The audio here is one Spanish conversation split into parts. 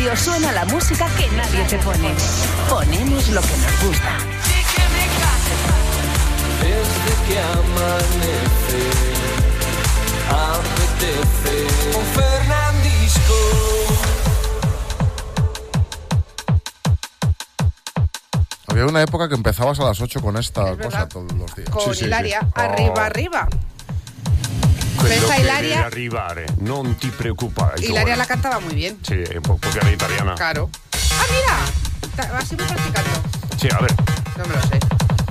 radio suena la música que nadie te pone. Ponemos lo que nos gusta. Desde que amanece, apetece con Fernandisco. Había una época que empezabas a las 8 con esta cosa todos los días. Con Hilaria, arriba. Quello che Hilaria deve arrivare, non ti preoccupare. Hilaria la cantaba muy bien. Sí, porque era italiana. Claro. Ah, mira, así voy practicando. Sí, a ver. No me lo sé.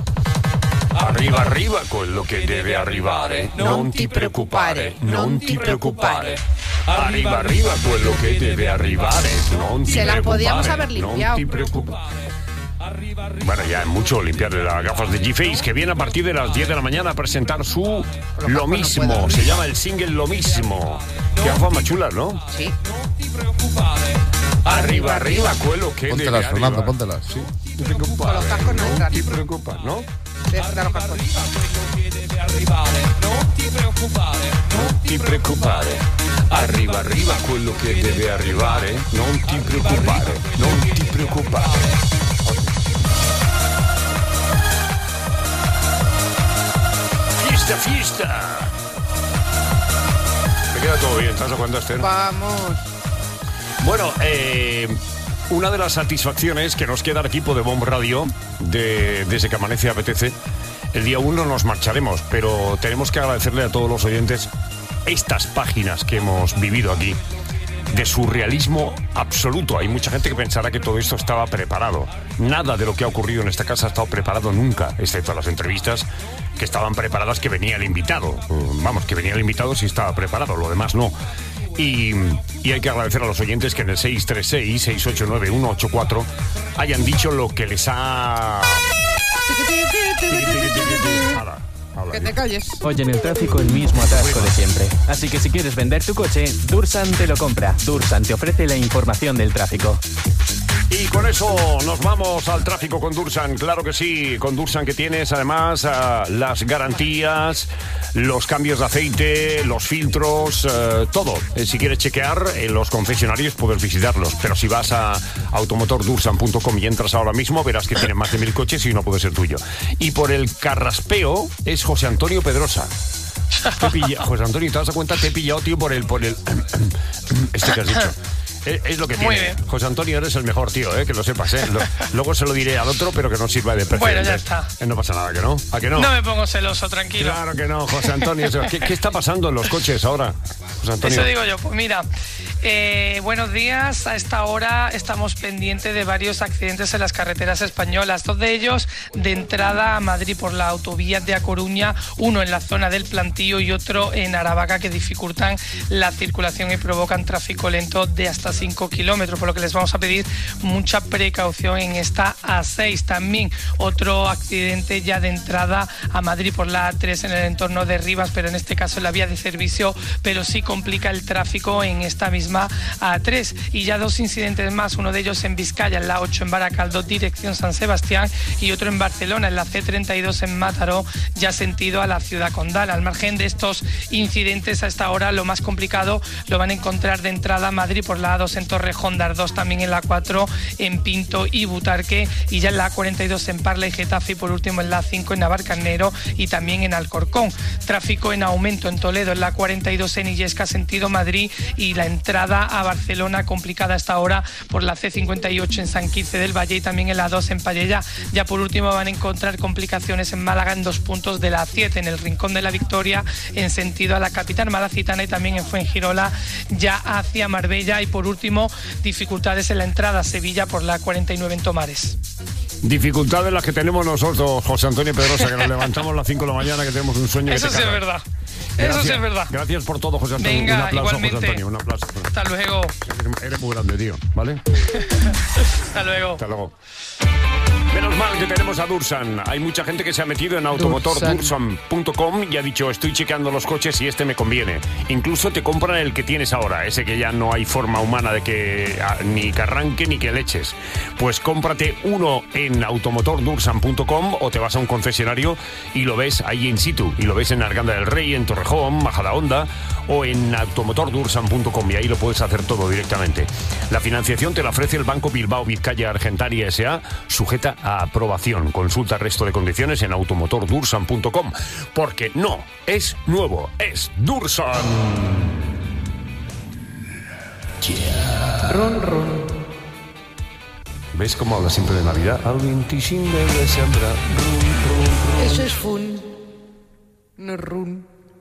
Arriva quello che deve arrivare, non ti preoccupare, non ti preoccupare. Arriva quello che deve arrivare, non ti Se la preoccupare, podíamos haber limpiado. non ti preoccupare. Bueno, ya es mucho limpiarle las gafas de G-Face, que viene a partir de las 10 de la mañana a presentar su Lo Mismo. Se llama el single Lo Mismo. Qué gafas más chulas, ¿no? Sí. Arriba, quello che deve Póntelas, Fernando, arrivare. póntelas. Sí. Con los cascos no entran. ti preocupa, ¿no? Da los cascos. Non ti preoccupare. Arriva quello che deve arrivare. Non ti preoccupare, non ti preoccupare. Fiesta. Me queda todo bien, ¿te das cuenta, Esther? Vamos. Bueno, una de las satisfacciones que nos queda al equipo de Bomb Radio, desde que amanece apetece, el día 1 nos marcharemos, pero tenemos que agradecerle a todos los oyentes estas páginas que hemos vivido aquí, de surrealismo absoluto. Hay mucha gente que pensará que todo esto estaba preparado. Nada de lo que ha ocurrido en esta casa ha estado preparado nunca, excepto las entrevistas que estaban preparadas, que venía el invitado. Vamos, que venía el invitado si estaba preparado, lo demás no. Y hay que agradecer a los oyentes que en el 636-689-184 hayan dicho lo que les ha... Que te calles. Hoy en el tráfico el mismo atasco de siempre. Así que si quieres vender tu coche, Dursan te lo compra. Dursan te ofrece la información del tráfico. Y con eso nos vamos al tráfico con Dursan. Claro que sí, con Dursan, que tienes además las garantías, los cambios de aceite, los filtros, todo. Si quieres chequear en los concesionarios puedes visitarlos, pero si vas a automotordursan.com y entras ahora mismo verás que tienen más de 1000 coches y uno puede ser tuyo. Y por el carraspeo es José Antonio Pedrosa. José Antonio, ¿te das cuenta? Te he pillado, tío, por el este que has dicho. Es lo que tiene. Muy bien. José Antonio, eres el mejor, tío, que lo sepas, luego se lo diré al otro, pero que no sirva de precedente. Bueno, ya está. No pasa nada, ¿que no? ¿A que no? No me pongo celoso, tranquilo. Claro que no, José Antonio. ¿Qué está pasando en los coches ahora, José Antonio? Eso digo yo. Pues mira, buenos días. A esta hora estamos pendientes de varios accidentes en las carreteras españolas. 2 de ellos de entrada a Madrid por la autovía de A Coruña, uno en la zona del Plantío y otro en Aravaca, que dificultan la circulación y provocan tráfico lento de hasta 5 kilómetros, por lo que les vamos a pedir mucha precaución en esta A6. También otro accidente ya de entrada a Madrid por la A3 en el entorno de Rivas, pero en este caso en la vía de servicio, pero sí complica el tráfico en esta misma A3. Y ya 2 incidentes más, uno de ellos en Vizcaya, en la 8 en Baracaldo, dirección San Sebastián, y otro en Barcelona, en la C32 en Mataró, ya sentido a la ciudad condal. Al margen de estos incidentes, a esta hora lo más complicado lo van a encontrar de entrada a Madrid por la A2 en Torrejón, Dardos también en la 4 en Pinto y Butarque, y ya en la A42 en Parla y Getafe, y por último en la 5 en Navarcarnero y también en Alcorcón. Tráfico en aumento en Toledo, en la 42 en Illesca sentido Madrid, y la entrada a Barcelona complicada hasta ahora por la C58 en San Quirce del Valle y también en la 2 en Pallejà. Ya por último van a encontrar complicaciones en Málaga en 2 puntos de la A7, en el Rincón de la Victoria en sentido a la capital malacitana, y también en Fuengirola ya hacia Marbella. Y por último, dificultades en la entrada a Sevilla por la 49 en Tomares. Dificultades las que tenemos nosotros, José Antonio Pedrosa, que nos levantamos a las 5 de la mañana, que tenemos un sueño. Eso que sí te es cagas. verdad. Gracias, eso sí es verdad. Gracias por todo, José Antonio. Venga, un aplauso, igualmente. José Antonio, un aplauso. Hasta luego. Eres muy grande, tío, ¿vale? Hasta luego. Hasta luego. Menos mal que tenemos a Dursan. Hay mucha gente que se ha metido en automotordursan.com y ha dicho, estoy chequeando los coches y este me conviene. Incluso te compran el que tienes ahora, ese que ya no hay forma humana de que ni que arranque ni que le eches. Pues cómprate uno en automotordursan.com o te vas a un concesionario y lo ves ahí in situ. Y lo ves en Arganda del Rey, en Torrejón, Majadahonda o en automotordursan.com y ahí lo puedes hacer todo directamente. La financiación te la ofrece el Banco Bilbao Vizcaya Argentaria S.A., sujeta a aprobación. Consulta el resto de condiciones en automotordursan.com, porque no es nuevo, es Dursan. Yeah. Run, run. ¿Ves cómo habla siempre de Navidad? Al 25 de diciembre. Eso es fun. No es run.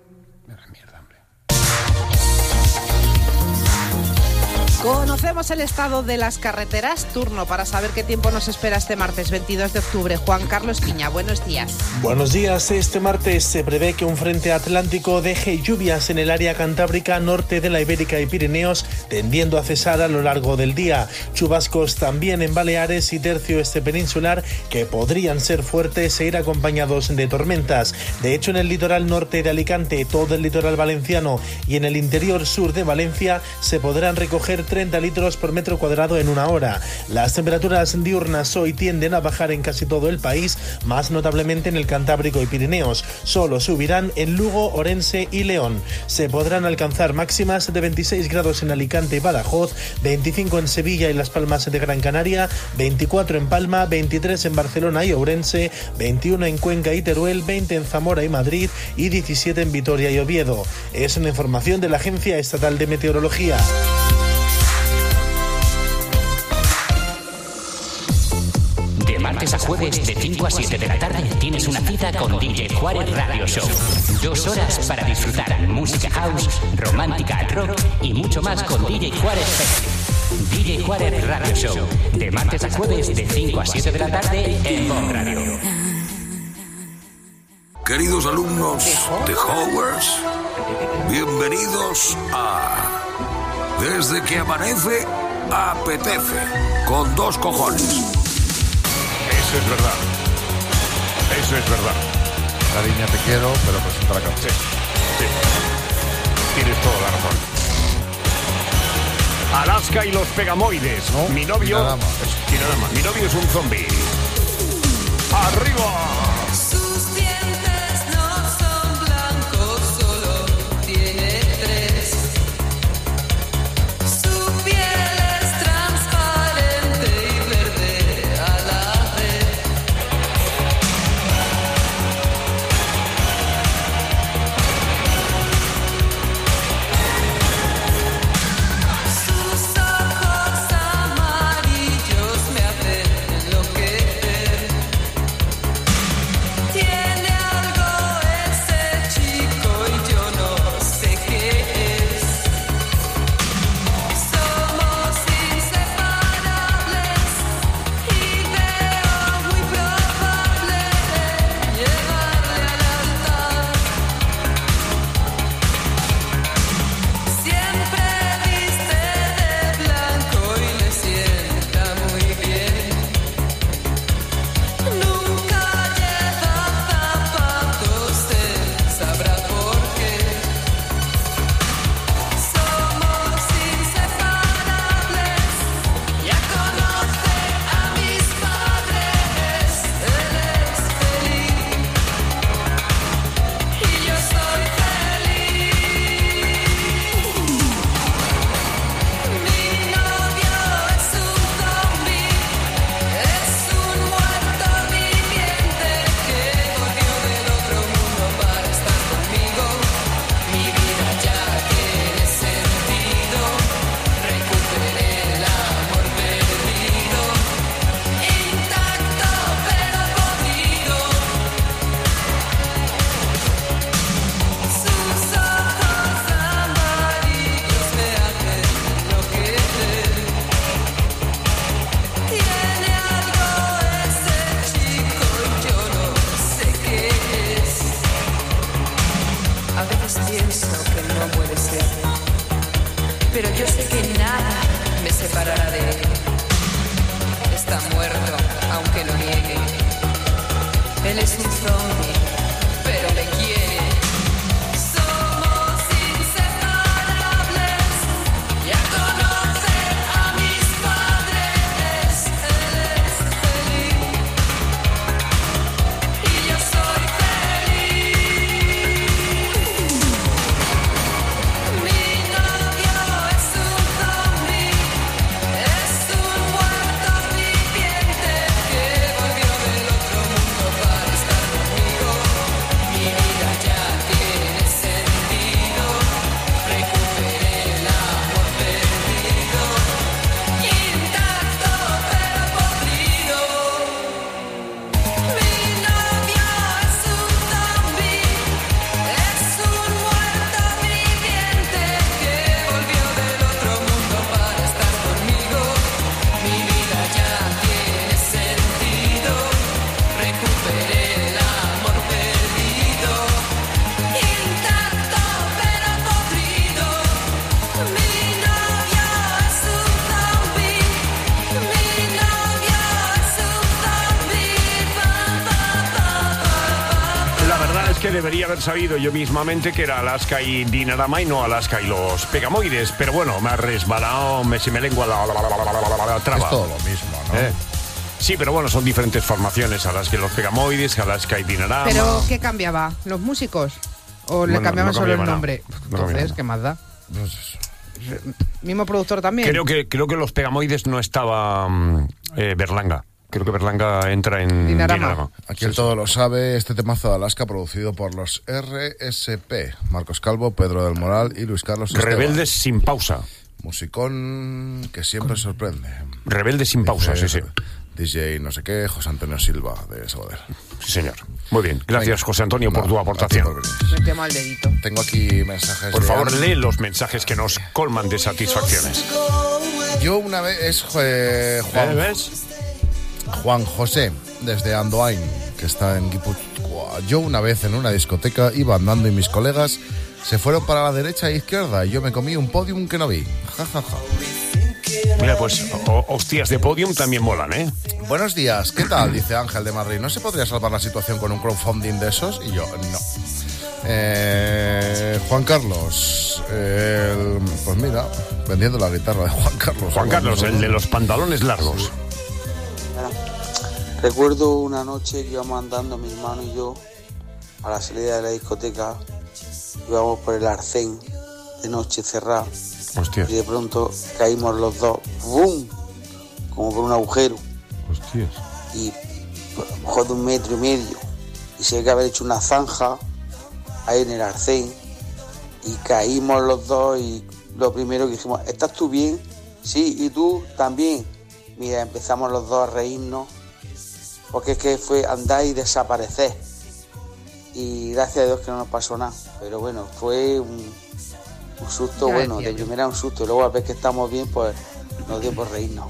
Conocemos el estado de las carreteras. Turno para saber qué tiempo nos espera este martes 22 de octubre. Juan Carlos Piña, buenos días. Buenos días. Este martes se prevé que un frente atlántico deje lluvias en el área cantábrica, norte de la Ibérica y Pirineos, tendiendo a cesar a lo largo del día. Chubascos también en Baleares y tercio este peninsular, que podrían ser fuertes e ir acompañados de tormentas. De hecho, en el litoral norte de Alicante, todo el litoral valenciano y en el interior sur de Valencia se podrán recoger 30 litros por metro cuadrado en una hora. Las temperaturas diurnas hoy tienden a bajar en casi todo el país, más notablemente en el Cantábrico y Pirineos. Solo subirán en Lugo, Orense y León. Se podrán alcanzar máximas de 26 grados en Alicante y Badajoz, 25 en Sevilla y Las Palmas de Gran Canaria, 24 en Palma, 23 en Barcelona y Ourense, 21 en Cuenca y Teruel, 20 en Zamora y Madrid y 17 en Vitoria y Oviedo. Es una información de la Agencia Estatal de Meteorología. De martes a jueves, de 5 a 7 de la tarde, tienes una cita con DJ Juárez Radio Show. 2 horas para disfrutar música house, romántica, rock y mucho más con DJ Juárez. DJ Juárez Radio Show. De martes a jueves, de 5 a 7 de la tarde, en Bon Radio. Queridos alumnos de Hogwarts, bienvenidos a Desde que amanece, apetece, con 2 cojones. Eso es verdad. Eso es verdad. Cariño, te quiero, pero presenta la canción. Sí. Tienes toda la razón. Alaska y los pegamoides. No, mi novio. y nada más. Y nada más. Mi novio es un zombie. ¡Arriba! Sus dientes no son blancos, solo tiene 3. Su piel es transparente y verde a la vez. Sus ojos amarillos me hacen enloquecer. Él es un zombie, pero me quiere. Somos inseparables. Ya conocer a mis padres. Él es feliz y yo soy feliz. Mi novio es un zombie, es un muerto viviente que volvió del otro mundo para estar conmigo. Mi vida ya tiene sentido, recuperé el amor perdido, intacto pero podrido. Mi novio es un zombie, es un muerto viviente que volvió del otro mundo para estar conmigo. Mi vida ya tiene sentido, recuperé el amor perdido, intacto pero podrido. Mi novio es un zombie, mi novio es un zombie. La verdad es que debería haber sabido yo mismamente que era Alaska y Dinarama y no Alaska y los Pegamoides, pero bueno, me ha resbalado, se me lengua la traba. Es todo lo mismo, ¿no? Sí, pero bueno, son diferentes formaciones, Alaska y los Pegamoides, Alaska y Dinarama. ¿Pero qué cambiaba? ¿Los músicos? ¿O le Bueno, cambiaban no solo el cambiaba nombre? nada. No cambiaba Entonces, nada. ¿qué más da? Pues, ¿Mismo productor también? Creo que los Pegamoides no estaba Berlanga. Creo que Berlanga entra en Dinarama. aquí el todo lo sabe, este temazo de Alaska producido por los RSP, Marcos Calvo, Pedro del Moral y Luis Carlos Esteban. Rebeldes sin pausa. Musicón que siempre sorprende. Rebeldes sin pausa, Dice sí, sí. DJ no sé qué, José Antonio Silva de Sabadell. Sí, señor. Muy bien. Gracias, Venga. José Antonio, por tu Nada, aportación. a ti por venir. Me quemo el dedito. Tengo aquí mensajes. Por de favor, Ana. lee los mensajes que nos colman de satisfacciones. Yo una vez es ¿Ves? Juan José, desde Andoain, que está en Guipúzcoa. Yo una vez en una discoteca iba andando y mis colegas se fueron para la derecha e izquierda y yo me comí un podium que no vi. Ja, ja, ja. Mira, pues hostias de podium también molan, ¿eh? Buenos días, ¿qué tal? Dice Ángel de Madrid. ¿No se podría salvar la situación con un crowdfunding de esos? Y yo, no. Juan Carlos, pues mira, vendiendo la guitarra de Juan Carlos. Juan Carlos, el de los pantalones largos. Recuerdo una noche que íbamos andando mi hermano y yo a la salida de la discoteca, íbamos por el arcén de noche cerrado. Hostias. Y de pronto caímos los dos, ¡bum!, como por un agujero. Hostias. Y pues, a lo mejor de 1,5 metros. Y se ve que haber hecho una zanja ahí en el arcén. Y caímos los dos y lo primero que dijimos, ¿estás tú bien? Sí, ¿y tú también? Mira, empezamos los dos a reírnos. Porque es que fue andar y desaparecer. Y gracias a Dios que no nos pasó nada. Pero bueno, fue un susto, Ya bueno, decía de yo. primera un susto. Y luego a ver que estamos bien, pues nos dio por reírnos.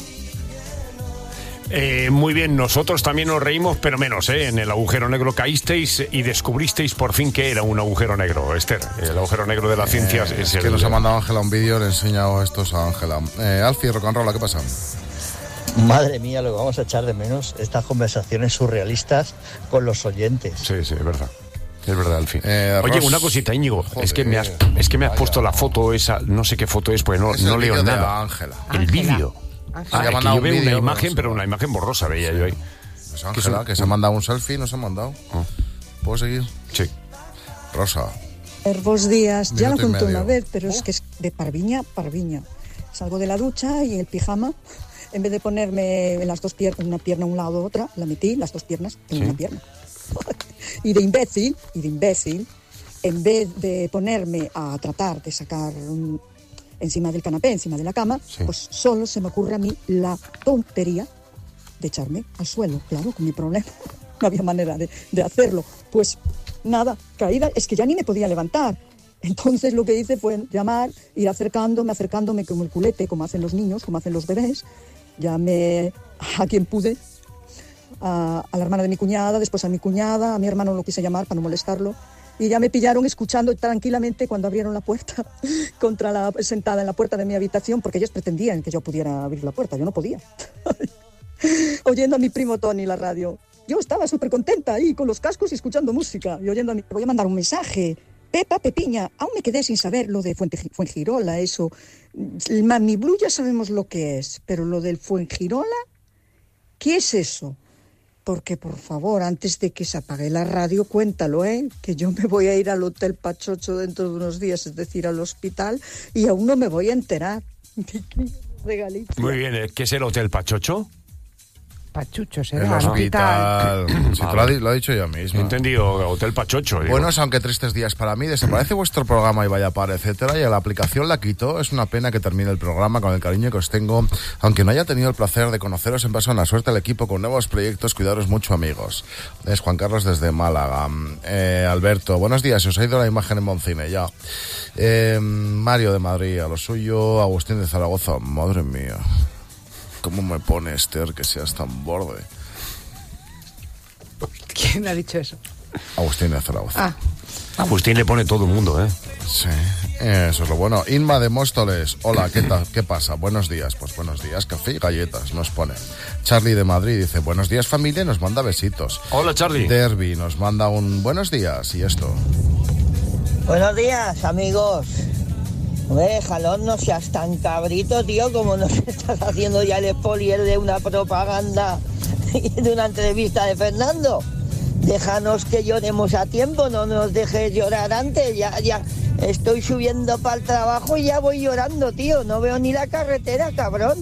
Muy bien, nosotros también nos reímos, pero menos, ¿eh? En el agujero negro caísteis y descubristeis por fin que era un agujero negro, Esther. El agujero negro de la ciencia Es que nos ha mandado Ángela un vídeo, le he enseñado estos a Ángela. Alfie, rock and roll, ¿qué pasa? Madre mía, lo que vamos a echar de menos, estas conversaciones surrealistas con los oyentes. Sí, sí, es verdad. Es verdad, al fin. Oye, Ross, una cosita, Íñigo. joder, es que me has puesto la foto esa, no sé qué foto es, pues no Es el leo vídeo de nada. Ángela. El vídeo. Ángela. Ah, Se ha es que mandado yo un veo una vídeo, imagen, no pero sé. una imagen borrosa veía yo ahí. Es Ángela, que se ha mandado un selfie, nos ha mandado. ¿Puedo seguir? Sí. Rosa. Buenos días, ya lo Minuto y conté medio. una vez, pero es que es de parviña, parviña. Salgo de la ducha y en el pijama, en vez de ponerme en las dos piernas, una pierna a un lado otra, la metí, las dos piernas en una pierna. y de imbécil, en vez de ponerme a tratar de sacar encima del canapé, encima de la cama, pues solo se me ocurre a mí la tontería de echarme al suelo, claro, con mi problema. No había manera de hacerlo. Pues nada, caída, es que ya ni me podía levantar. Entonces lo que hice fue llamar, ir acercándome como el culete, como hacen los niños, como hacen los bebés. Llamé a quien pude, a la hermana de mi cuñada, después a mi cuñada, a mi hermano no lo quise llamar para no molestarlo. Y ya me pillaron escuchando tranquilamente cuando abrieron la puerta, sentada en la puerta de mi habitación, porque ellos pretendían que yo pudiera abrir la puerta, yo no podía. Oyendo a mi primo Tony la radio. Yo estaba súper contenta ahí con los cascos y escuchando música y oyendo a mí. Voy a mandar un mensaje. Pepa, Pepiña, aún me quedé sin saber lo de Fuengirola, eso. El Mami Blue ya sabemos lo que es, pero lo del Fuengirola, ¿qué es eso? Porque, por favor, antes de que se apague la radio, cuéntalo, que yo me voy a ir al Hotel Pachocho dentro de unos días, es decir, al hospital, y aún no me voy a enterar. De Galicia. Muy bien, ¿qué es el Hotel Pachocho? Pachucho, El será. hospital. Sí, lo ha dicho yo mismo. He entendido, Hotel Pachocho. Digo. Buenos, aunque tristes días para mí. Desaparece vuestro programa y vaya par, etcétera, y a la aplicación la quito. Es una pena que termine el programa con el cariño que os tengo, aunque no haya tenido el placer de conoceros en persona. Suerte al equipo con nuevos proyectos. Cuidaros mucho, amigos. Es Juan Carlos desde Málaga. Alberto, buenos días. Os ha ido la imagen en Moncine, ya. Mario de Madrid, a lo suyo. Agustín de Zaragoza. Madre mía. ¿Cómo me pone Esther que seas tan borde? ¿Quién ha dicho eso? Agustín de Zaragoza. Agustín le pone todo el mundo, ¿eh? Sí, eso es lo bueno. Inma de Móstoles. Hola, ¿qué tal? ¿Qué pasa? Buenos días. Pues buenos días, café y galletas nos pone. Charlie de Madrid dice, buenos días, familia, y nos manda besitos. Hola, Charlie. Derby nos manda un buenos días y esto. Buenos días, amigos. Jalón, no seas tan cabrito, tío, como nos estás haciendo ya el spoiler de una propaganda y de una entrevista de Fernando. Déjanos que lloremos a tiempo, no nos dejes llorar antes. Ya estoy subiendo para el trabajo y ya voy llorando, tío. No veo ni la carretera, cabrón.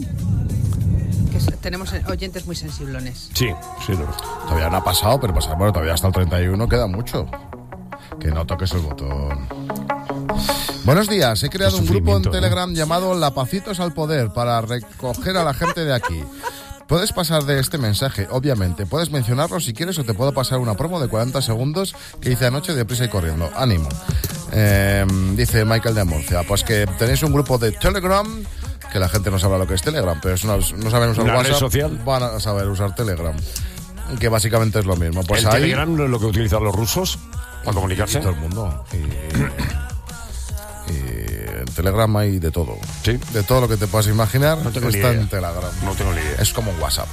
Tenemos oyentes muy sensiblones. Sí. Todavía no ha pasado, pero bueno, todavía hasta el 31 queda mucho. Que no toques el botón. Buenos días, he creado un grupo en Telegram llamado Lapacitos al Poder para recoger a la gente de aquí. Puedes pasar de este mensaje, obviamente. Puedes mencionarlo si quieres o te puedo pasar una promo de 40 segundos que hice anoche de prisa y corriendo. Ánimo. Dice Michael de Murcia. Pues que tenéis un grupo de Telegram, que la gente no sabe lo que es Telegram, pero no saben usar WhatsApp, red social. Van a saber usar Telegram, que básicamente es lo mismo. Pues ¿El Telegram no es lo que utilizan los rusos para comunicarse? Todo el mundo. En Telegram hay de todo. ¿Sí? De todo lo que te puedas imaginar está en Telegram. No tengo ni idea. Es como un WhatsApp.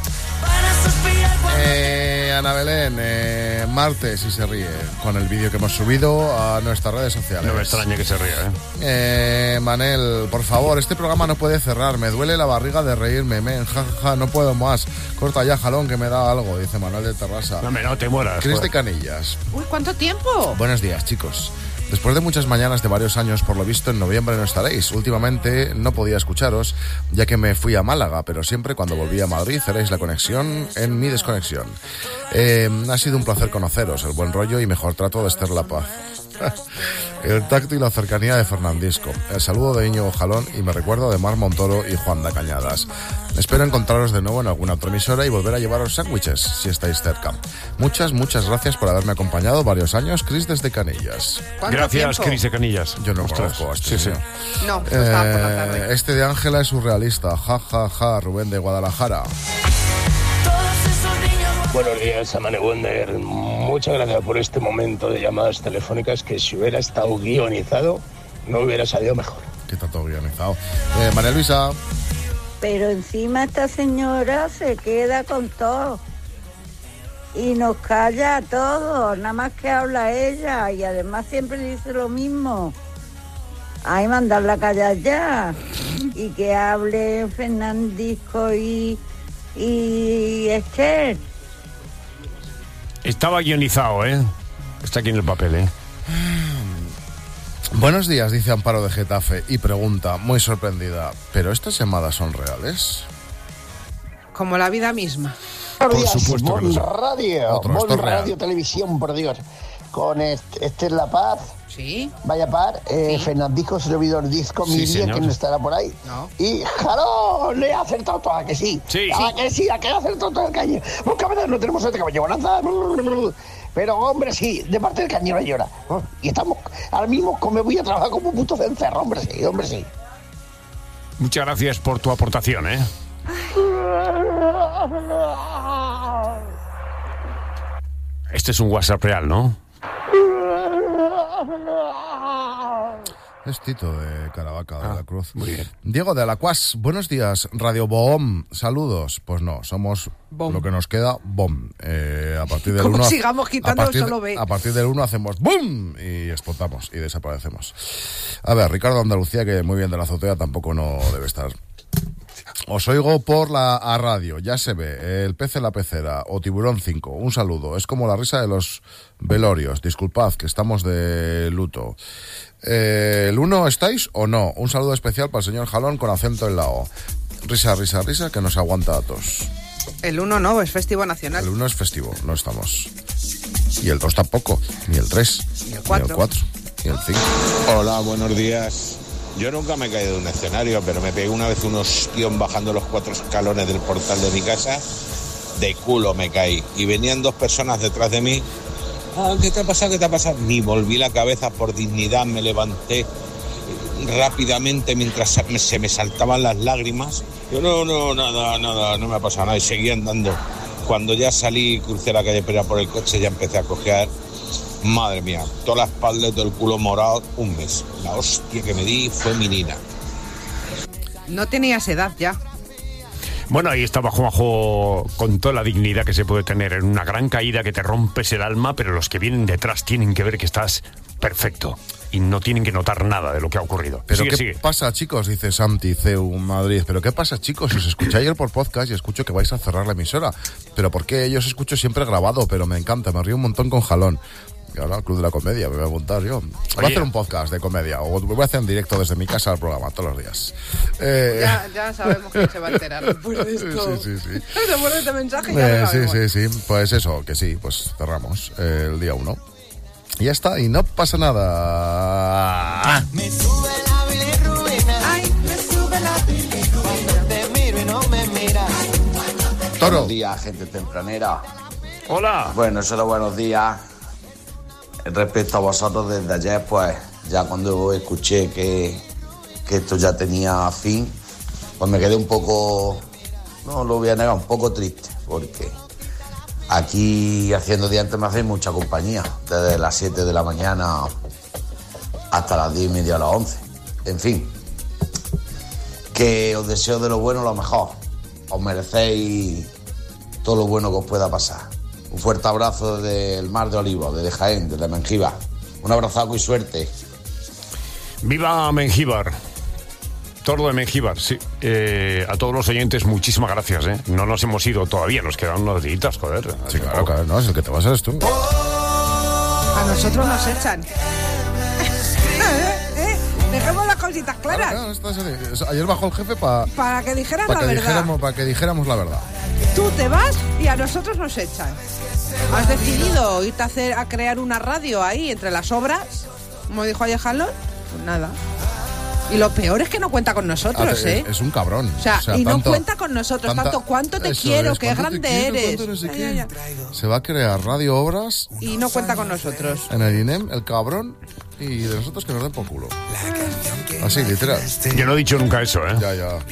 Ana Belén, martes y se ríe con el vídeo que hemos subido a nuestras redes sociales. No me extraña que se ría, Manel, por favor, este programa no puede cerrar. Me duele la barriga de reírme. Jajaja, no puedo más. Corta ya, jalón, que me da algo, dice Manuel de Terrassa. No te mueras. Cris de Canillas. Uy, ¿cuánto tiempo? Buenos días, chicos. Después de muchas mañanas de varios años, por lo visto en noviembre no estaréis. Últimamente no podía escucharos, ya que me fui a Málaga, pero siempre cuando volví a Madrid haréis la conexión en mi desconexión. Ha sido un placer conoceros, el buen rollo y mejor trato de Esther La Paz. El tacto y la cercanía de Fernandisco. El saludo de Íñigo Jalón y me recuerdo de Mar Montoro y Juan da Cañadas. Espero encontraros de nuevo en alguna otra emisora y volver a llevaros sándwiches si estáis cerca. Muchas gracias por haberme acompañado varios años. Cris desde Canillas. Gracias, Cris de Canillas. Yo no conozco a este señor. No, estaba por la tarde. Este de Ángela es surrealista. Ja, Rubén de Guadalajara. Buenos días, Amane Wonder. Muchas gracias por este momento de llamadas telefónicas que si hubiera estado guionizado no hubiera salido mejor. ¿Qué está todo guionizado? María Luisa. Pero encima esta señora se queda con todo y nos calla a todos, nada más que habla ella y además siempre dice lo mismo. Hay que mandarla a callar ya y que hable Fernandisco y Esther. Estaba guionizado, ¿eh? Está aquí en el papel, ¿eh? Buenos días, dice Amparo de Getafe y pregunta, muy sorprendida, ¿pero estas llamadas son reales? Como la vida misma. Buenos días, Por supuesto que lo son. Mon Radio Televisión, por Dios. Con Esther La Paz. Sí. Vaya par, Sí. Fernandisco, servidor disco, Sí, Miriam, señor. que no estará por ahí. No. Y jalón, le ha acertado todo, ¿a que sí? Sí. ¿A que sí? ¿A que le ha acertado todo el caño? Buscame, no tenemos suerte, caballo, bonanza. Pero, hombre, sí, de parte del cañero llora. Y estamos, ahora mismo, como voy a trabajar como puto cencerro, hombre, sí. Muchas gracias por tu aportación, ¿eh? Este es un WhatsApp real, ¿no? Es Tito de Caravaca de la Cruz. Muy bien. Diego de Alacuas, buenos días. Radio Boom, saludos. Pues no, somos Bom. lo que nos queda, Boom. A partir del Como 1. sigamos quitando solo B. A partir del 1 hacemos Boom y explotamos y desaparecemos. A ver, Ricardo Andalucía, que muy bien de la azotea, tampoco no debe estar. Os oigo por la a radio, ya se ve, el pez en la pecera o Tiburón 5, un saludo, es como la risa de los velorios, disculpad que estamos de luto. ¿El 1 estáis o no? Un saludo especial para el señor Jalón con acento en la O. Risa, risa, risa, que nos aguanta a todos. El 1 no, es festivo nacional. El 1 es festivo, no estamos. Y el 2 tampoco, ni el 3, ni el 4, ni el 5. Hola, buenos días. Yo nunca me he caído de un escenario, pero me pegué una vez un ostión bajando los 4 escalones del portal de mi casa. De culo me caí. Y venían 2 personas detrás de mí. ¿Qué te ha pasado? ¿Qué te ha pasado? Ni volví la cabeza por dignidad, me levanté rápidamente mientras se me saltaban las lágrimas. Yo nada, no me ha pasado nada. Y seguí andando. Cuando ya salí y crucé la calle Pera por el coche, ya empecé a cojear. Madre mía, toda la espalda y todo el culo morado, un mes. La hostia que me di fue mi nina. No tenías edad ya. Bueno, ahí estaba Juanjo con toda la dignidad que se puede tener en una gran caída que te rompes el alma, pero los que vienen detrás tienen que ver que estás perfecto y no tienen que notar nada de lo que ha ocurrido. Pero sigue. Pasa, chicos? Dice Santi, CEU Madrid. ¿Pero qué pasa, chicos? Si os escuché ayer por podcast y escucho que vais a cerrar la emisora. ¿Pero por qué? Yo os escucho siempre grabado, pero me encanta, me río un montón con Jalón. Y ahora al Club de la Comedia me voy a apuntar yo. Voy a hacer un podcast de comedia o voy a hacer en directo desde mi casa al programa todos los días. Ya sabemos que se va a enterar después de esto. Sí. Después de este mensaje ya lo sabemos. Sí. Pues eso, que sí, pues cerramos el día 1. Y ya está, y no pasa nada. Me sube la bilirrubina. Ay, me sube la bilirrubina. Te miro y no me miras. Toro. Buenos días, gente tempranera. Hola. Bueno, solo buenos días. Respecto a vosotros, desde ayer, pues ya cuando escuché que esto ya tenía fin, pues me quedé un poco, no lo voy a negar, un poco triste, porque aquí haciendo dientes me hacéis mucha compañía, desde las 7 de la mañana hasta las 10 y media a las 11. En fin, que os deseo de lo bueno lo mejor. Os merecéis todo lo bueno que os pueda pasar. Un fuerte abrazo del Mar de Olivos, desde Jaén, desde Mengíbar. Un abrazaco y suerte. ¡Viva Mengíbar! Toro de Mengíbar, sí. A todos los oyentes, muchísimas gracias, ¿eh? No nos hemos ido todavía, nos quedan unos días, joder. Sí, claro, no, es el que te vas eres tú. A nosotros nos echan. Dejemos las cositas claras. Claro, ayer bajó el jefe para que dijeras la verdad. Para que dijéramos la verdad. Tú te vas y a nosotros nos echan. ¿Has decidido irte a crear una radio ahí entre las obras? Como dijo ayer Jalón. Pues nada. Y lo peor es que no cuenta con nosotros, ¿eh? Es un cabrón. O sea y no cuenta con nosotros. Tanto cuánto te quiero, qué grande eres. Se va a crear Radio Obras. Y no cuenta con nosotros. En el INEM, el cabrón. Y de nosotros que nos den por culo. Así, literal. Yo no he dicho nunca eso, ¿eh?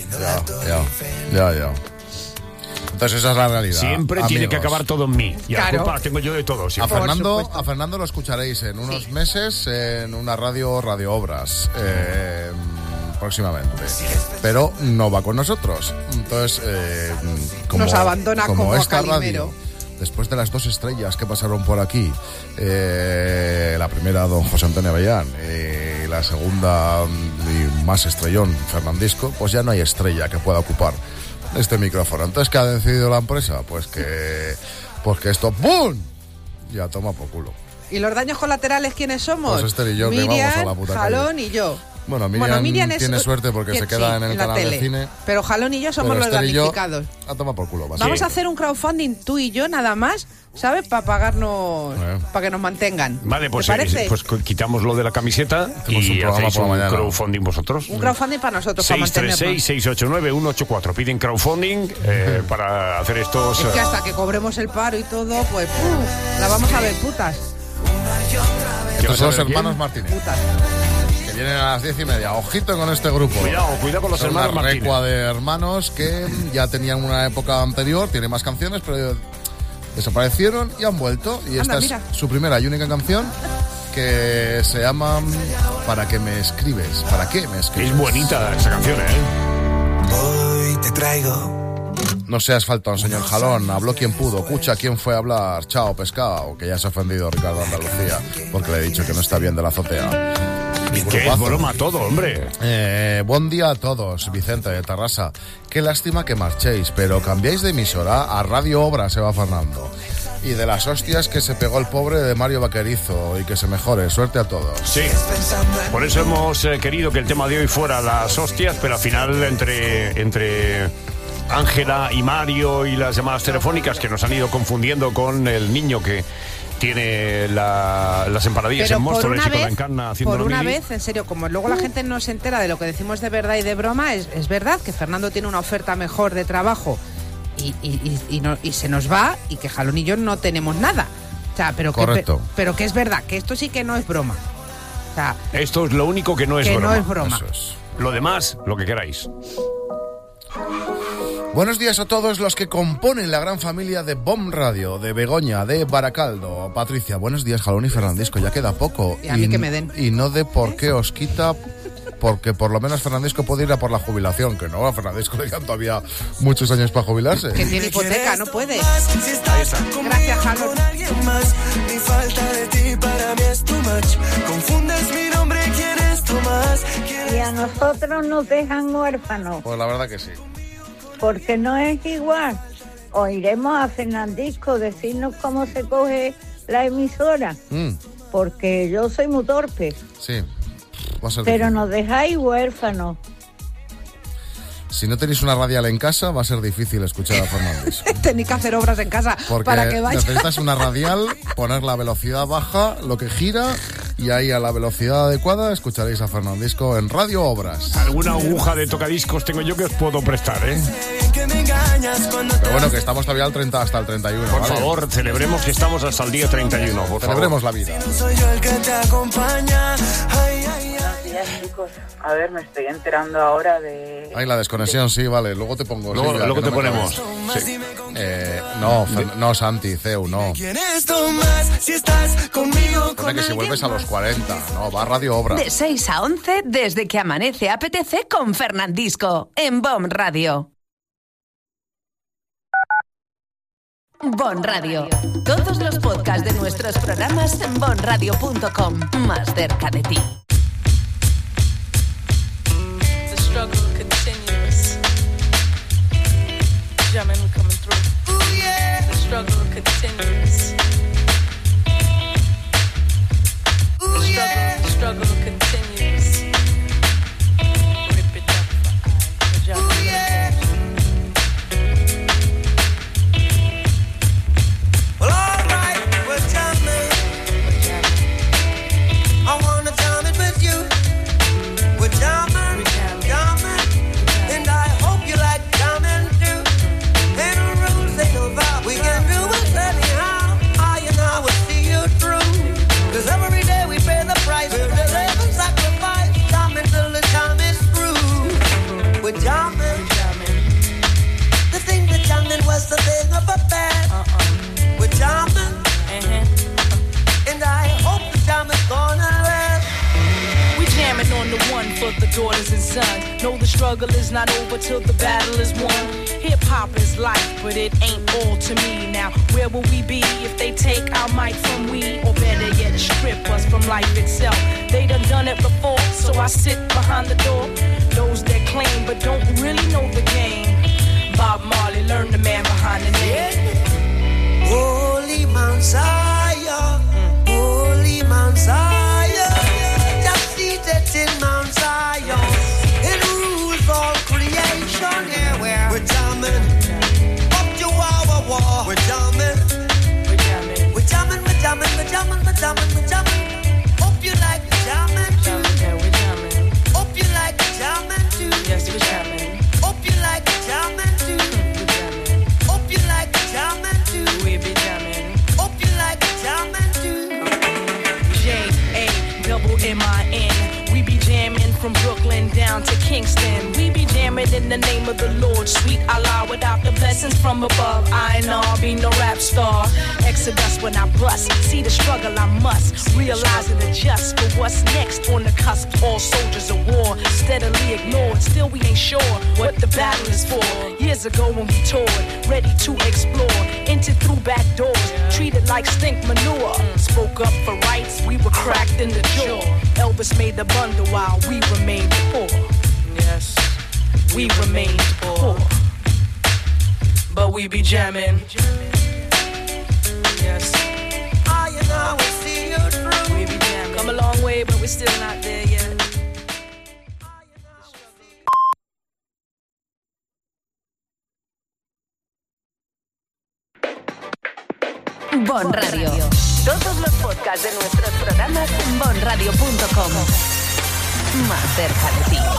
Ya. Entonces esa es la realidad. Siempre tiene que acabar todo en mí. Y claro. la culpa la tengo yo de todo. Sí. A Fernando lo escucharéis en unos meses en una Radio Obras. Próximamente. Pero no va con nosotros. Entonces, nos abandona como esta Calimero. radio. Después de las 2 estrellas que pasaron por aquí, la primera don José Antonio Avellán, la segunda y más estrellón Fernandisco, pues ya no hay estrella que pueda ocupar este micrófono. Entonces, ¿qué ha decidido la empresa? Pues que esto ¡pum! Ya toma por culo. ¿Y los daños colaterales quiénes somos? Pues Esther y yo, Miriam, que vamos a la puta Jalón calle. y yo. Bueno, Miriam tiene suerte porque se queda en el canal de cine. Pero Jalón y yo somos los damnificados. A tomar por culo. Vamos a hacer un crowdfunding, tú y yo nada más, ¿sabes? Para pagarnos, para que nos mantengan. Vale, pues, ¿te parece? Pues quitamos lo de la camiseta y hacéis un crowdfunding vosotros. Un crowdfunding para nosotros, para mantenernos. 636-689-184. Piden crowdfunding para hacer estos... Es que hasta que cobremos el paro y todo, pues la vamos a ver, putas. Estos son los hermanos Martínez. Putas. Vienen a las 10:30. Ojito con este grupo. Cuidado con los hermanos Martínez. Una recua Martínez. de hermanos que ya tenían una época anterior, tiene más canciones, pero desaparecieron y han vuelto. Y esta es su primera y única canción. que se llama ¿Para qué me escribes? ¿Para qué me escribes? Es bonita esa canción, ¿eh? Hoy te traigo. No seas faltón, señor Jalón. Habló quien pudo. Cucha, ¿quién fue a hablar? Chao, pescado. Que ya se ha ofendido Ricardo Andalucía porque le he dicho que no está bien de la azotea. ¿Qué es broma todo, hombre? Buen día a todos, Vicente de Tarrasa. Qué lástima que marchéis, pero cambiáis de emisora a Radio Obra, se va Fernando. Y de las hostias que se pegó el pobre de Mario Vaquerizo, y que se mejore. Suerte a todos. Sí, por eso hemos querido que el tema de hoy fuera las hostias, pero al final entre Ángela y Mario y las llamadas telefónicas que nos han ido confundiendo con el niño que tiene las empanadillas pero en Móstoles y con la vez, encarna haciendo por una vez, en serio, como luego la gente no se entera de lo que decimos de verdad y de broma, es verdad que Fernando tiene una oferta mejor de trabajo y se nos va, y que Jalón y yo no tenemos nada. O sea, pero que es verdad, que esto sí que no es broma. O sea, esto es lo único que no es que broma. no es broma. Eso es. Lo demás, lo que queráis. Buenos días a todos los que componen la gran familia de BOM Radio, de Begoña, de Baracaldo. Patricia, buenos días, Jalón y Fernandisco, ya queda poco. Y a mí que me den. Y no de por qué os quita, porque por lo menos Fernandisco puede ir a por la jubilación, que no, a Fernandisco le quedan todavía muchos años para jubilarse. Que tiene hipoteca, no puede. Gracias, Jalón. Mi falta de ti para mí es too much. Confundes mi nombre, ¿quién es Tomás? Y a nosotros nos dejan huérfanos. Pues la verdad que sí. Porque no es igual. O iremos a Fernandisco decirnos cómo se coge la emisora. Porque yo soy muy torpe. Sí. Va a ser pero difícil. nos dejáis huérfanos. Si no tenéis una radial en casa, va a ser difícil escuchar a Fernández. Tenéis que hacer obras en casa Porque para que vaya. necesitas una radial, poner la velocidad baja, lo que gira, y ahí a la velocidad adecuada escucharéis a Fernandisco en Radio Obras. Alguna aguja de tocadiscos tengo yo que os puedo prestar, ¿eh? Pero bueno, que estamos todavía hasta el 31. Por ¿vale? favor, celebremos que estamos hasta el día 31, por Celebremos favor. la vida. Soy yo el que te acompaña. Buenos días, chicos. A ver, me estoy enterando ahora de... Ahí la desconexión, sí, vale. Luego te pongo. Luego- luego te ponemos. Sí. No, Santi, Ceu, no. ¿Quién es Tomás? Si estás conmigo, Pone que si vuelves a los 40. No, va a Radio Obra. De 6 a 11, desde que amanece apetece con Fernandisco, en BOM Radio. BOM Radio. Todos los podcasts de nuestros programas en bomradio.com. Más cerca de ti. The struggle continues. Jamming coming through. Ooh, yeah. The struggle continues. Ooh, yeah. The struggle continues. Rip it up. Ooh, yeah. Well, all right, we're jamming. I wanna jam it with you. We're jamming, and I hope you like jamming too. Ain't no rules, ain't no vow. We can do it anyhow. I and I will see you through. 'Cause every day we pay the price. We'll live and sacrifice. Jamming till the jam is through. We're jamming. The thing that jamming was the thing of a bad. We're jamming, and I hope the jam is gonna last. We jamming on the one for the daughters and sons. Know the struggle is not over till the battle is won. Hip hop is life, but it ain't all to me. Now, where will we be if they take our mic from we? Or better yet, strip us from life itself. They done it before, so I sit behind the door. Those that claim but don't really know the game. Bob Marley, learn the man behind the name. Holy Mount Zion, Holy Mount Zion, just seated in Mount Zion, it rules all creation. Yeah, we're jamming up to our war. We're jamming, we're jamming, we're jamming, we're jamming, we're jamming, we're jamming, we're jamming. Hope you like the jamming too. Yeah, we're jamming. Hope you like the jamming too. Yes, we're jamming. Hope you like the jamming too. Hope you like the jamming too. We be jamming. Hope you like the jamming too. J-A-double-M-I-N. We be jamming from Brooklyn down to Kingston. We be jamming in the name of the Lord. Sweet Allah, without the blessings Blessings from above, I know I'll be no rap star. Exodus when I bust, see the struggle I must. Realize and adjust for what's next on the cusp. All soldiers of war, steadily ignored. Still we ain't sure what the battle is for. Years ago when we toured, ready to explore. Entered through back doors, treated like stink manure. Spoke up for rights, we were cracked in the jaw. Elvis made the bundle while we remained poor. Yes, we remained poor. But we be jamming. Yes. I and I will see you through. We be jamming. Come a long way, but we're still not there yet. Bon Radio. Todos los podcasts de nuestros programas en bonradio.com. Más cerca de ti.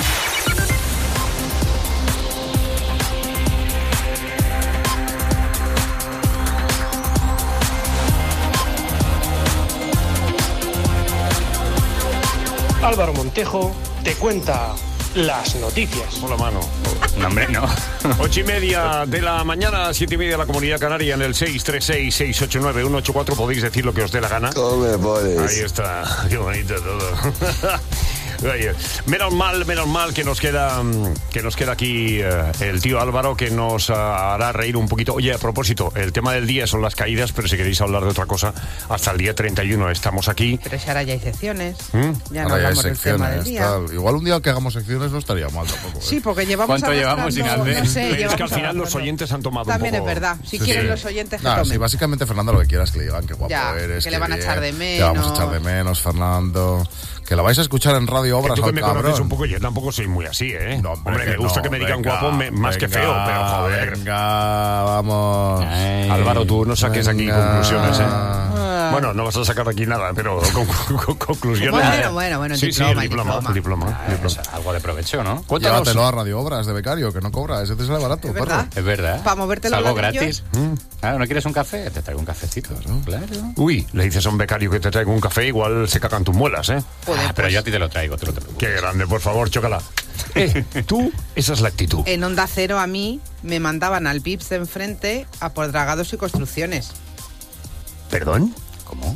Álvaro Montejo te cuenta las noticias. Por la mano. No, hombre, no. 8:30 de la mañana, 7:30 de la Comunidad Canaria, en el 636-689-184. Podéis decir lo que os dé la gana. ¿Cómo me pones? Ahí está. Qué bonito todo. Oye, menos mal que nos queda aquí el tío Álvaro, que nos hará reír un poquito. Oye, a propósito, el tema del día son las caídas, pero si queréis hablar de otra cosa, hasta el día 31 estamos aquí. Pero si ahora ya hay secciones, ya no Ahora hablamos del tema del día. tal. Igual un día que hagamos secciones no estaría mal tampoco. Sí, porque llevamos ¿Cuánto llevamos sin hacer? No sé, Es que al final los oyentes han tomado también un poco... es verdad. Si Sí, quieren sí. los oyentes que Nah, tomen. sí, básicamente, Fernando, lo que quieras que le digan, que guapo Ya, eres. que le van a echar de menos. Que vamos a echar de menos, Fernando. Que la vais a escuchar en Radio Obras, Que tú que al me cabrón. conoces un poco, yo tampoco soy muy así, ¿eh? No, hombre, me gusta que me digan guapo más que feo, pero joder. Venga, vamos. Álvaro, tú no saques aquí Venga. conclusiones, ¿eh? Bueno, no vas a sacar aquí nada, pero conclusiones. Bueno, Sí, sí, el diploma. Algo de provecho, ¿no? Cuéntanos. Llévatelo a Radio Obras de becario, que no cobra. Ese te sale barato, perro. Es verdad. Para moverte Es los algo ladrillos. gratis. Claro, ¿no quieres un café? Te traigo un cafecito. Claro. Uy, le dices a un becario que te traiga un café, igual se cagan tus muelas, ¿eh? Pero yo a ti te lo traigo, tú no te preocupes. Qué grande, por favor, chócala. Tú, esa es la actitud. En Onda Cero a mí me mandaban al Vips de enfrente a por dragados y construcciones. ¿Perdón? ¿Cómo?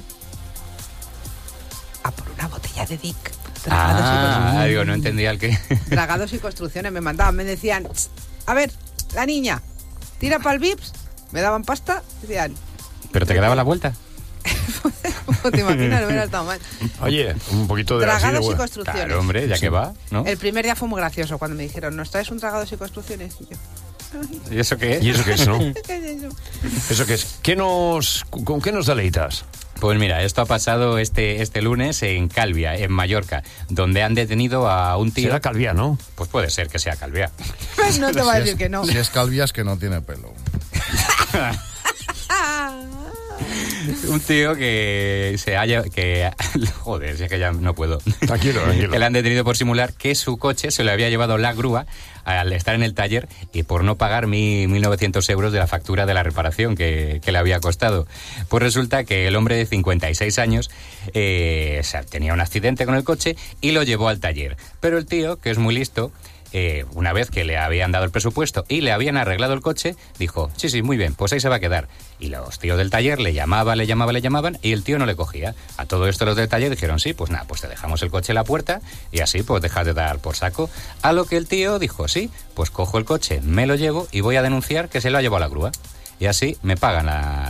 A por una botella de Dick. Dragados y construcciones. Digo, no entendía el que... Dragados y construcciones me mandaban, me decían, "Ch, a ver, la niña, tira para el Vips", me daban pasta, decían, ¿Pero te quedaba la vuelta? ¿te imaginas? No hubiera estado mal. Oye, un poquito de Dragados así de y bueno. construcciones. Claro, hombre, ya que va, ¿no? El primer día fue muy gracioso cuando me dijeron, ¿nos traes un dragados y construcciones? Y yo, ¿Y eso qué es? ¿Y eso qué es, no? ¿qué es eso? ¿Eso qué es? ¿Con qué nos deleitas? Pues mira, esto ha pasado este lunes en Calvia, en Mallorca, donde han detenido a un tío... ¿Será Calvia, no? Pues puede ser que sea Calvia. Pues no te va a decir que no. Si es Calvia, es que no tiene pelo. Un tío que se haya... Joder, si es que ya no puedo. Tranquilo. Que le han detenido por simular que su coche se lo había llevado la grúa al estar en el taller y por no pagar 1.900 euros de la factura de la reparación que le había costado. Pues resulta que el hombre de 56 años tenía un accidente con el coche y lo llevó al taller. Pero el tío, que es muy listo... una vez que le habían dado el presupuesto y le habían arreglado el coche, dijo, sí, muy bien, pues ahí se va a quedar. Y los tíos del taller le llamaban y el tío no le cogía. A todo esto los del taller dijeron, sí, pues nada, pues te dejamos el coche en la puerta y así pues dejas de dar por saco. A lo que el tío dijo, sí, pues cojo el coche, me lo llevo y voy a denunciar que se lo ha llevado a la grúa. Y así me pagan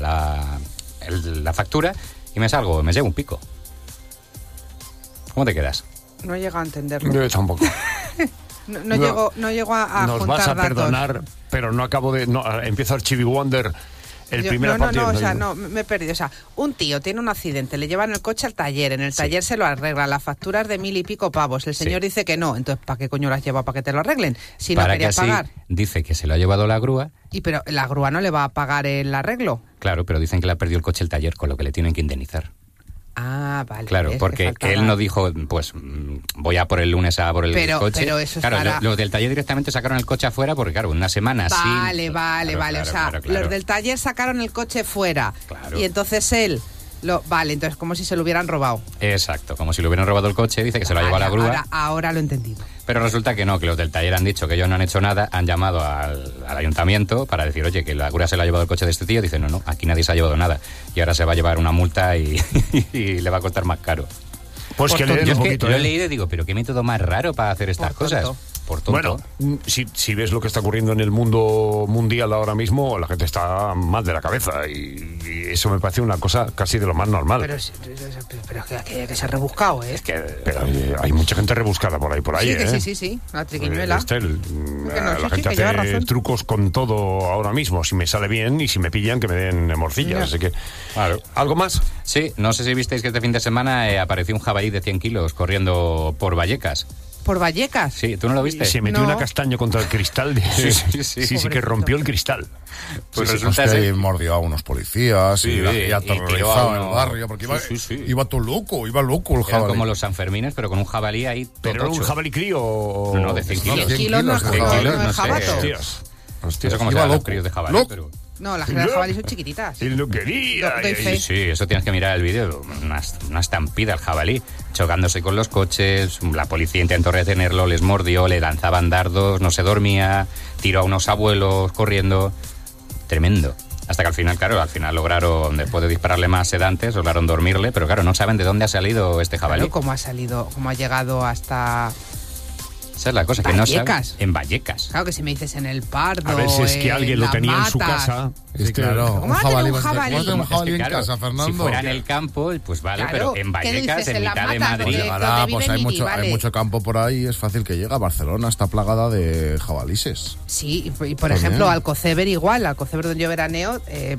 la factura y me llevo un pico. ¿Cómo te quedas? No llega a entenderlo. Yo tampoco. No llego a Nos juntar vas a datos. perdonar, pero no acabo de... empieza Archivi Wonder el primer partido. Me he perdido. O sea, un tío tiene un accidente, le llevan el coche al taller, en el taller se lo arreglan, la factura es de 1.000 y pico pavos, el señor dice que no, entonces ¿para qué coño lo has llevado para que te lo arreglen? Si no quería pagar. Dice que se lo ha llevado la grúa. Pero la grúa no le va a pagar el arreglo. Claro, pero dicen que le ha perdido el coche el taller, con lo que le tienen que indemnizar. Ah, vale. Claro, porque él no dijo, pues voy a por el lunes a por el coche. Pero eso claro, estará... los del taller directamente sacaron el coche afuera porque, claro, una semana así... Vale. O sea, los del taller sacaron el coche fuera. Claro. Y entonces él... entonces como si se lo hubieran robado. Exacto, como si le hubieran robado el coche, dice que se lo ha llevado a la grúa. Ahora lo he entendido. Pero resulta que no, que los del taller han dicho que ellos no han hecho nada, han llamado al ayuntamiento para decir, oye, que la grúa se la ha llevado el coche de este tío. Dicen, no, aquí nadie se ha llevado nada. Y ahora se va a llevar una multa y le va a costar más caro. Pues que le den un poquito. Yo he leído y digo, pero qué método más raro para hacer estas cosas. Por tonto. Bueno, si ves lo que está ocurriendo en el mundo mundial ahora mismo, la gente está mal de la cabeza y eso me parece una cosa casi de lo más normal. Pero es que se ha rebuscado, ¿eh? Pero hay mucha gente rebuscada por ahí, Sí, la triquiñuela. La gente hace trucos con todo ahora mismo. Si me sale bien y si me pillan, que me den morcillas. Así que, ¿algo más? Sí, no sé si visteis que este fin de semana apareció un jabalí de 100 kilos corriendo por Vallecas. ¿Por Vallecas? Sí, ¿tú no lo viste? Se metió una castaña contra el cristal. Sí, que rompió el cristal. Pues resulta que mordió a unos policías y aterrorizaba el barrio, porque iba todo loco, iba loco el jabalí. Eran como los Sanfermines, pero con un jabalí ahí todo. ¿Pero era un jabalí crío? No, de 100 kilos. 100 kilos no es jabato. Hostias, como se llaman los críos de jabalí, pero... No, las crías de jabalí son chiquititas. Y lo quería. Sí, eso tienes que mirar el vídeo. Una estampida al jabalí, chocándose con los coches. La policía intentó retenerlo, les mordió, le lanzaban dardos, no se dormía, tiró a unos abuelos corriendo. Tremendo. Hasta que al final lograron, después de dispararle más sedantes, lograron dormirle, pero claro, no saben de dónde ha salido este jabalí. Claro, cómo ha llegado hasta... Esa es la cosa, que Vallecas. No saben. En Vallecas. Claro, que si me dices en el Pardo, a ver si es que alguien lo tenía en su casa. Claro, un jabalí en casa, Fernando. Si fuera en el campo, pues vale, pero en Vallecas, en mitad de Madrid. Pues hay mucho campo por ahí, es fácil que llegue. Barcelona está plagada de jabalises. Sí, y por ejemplo, Alcoceber igual, Alcoceber donde yo veraneo,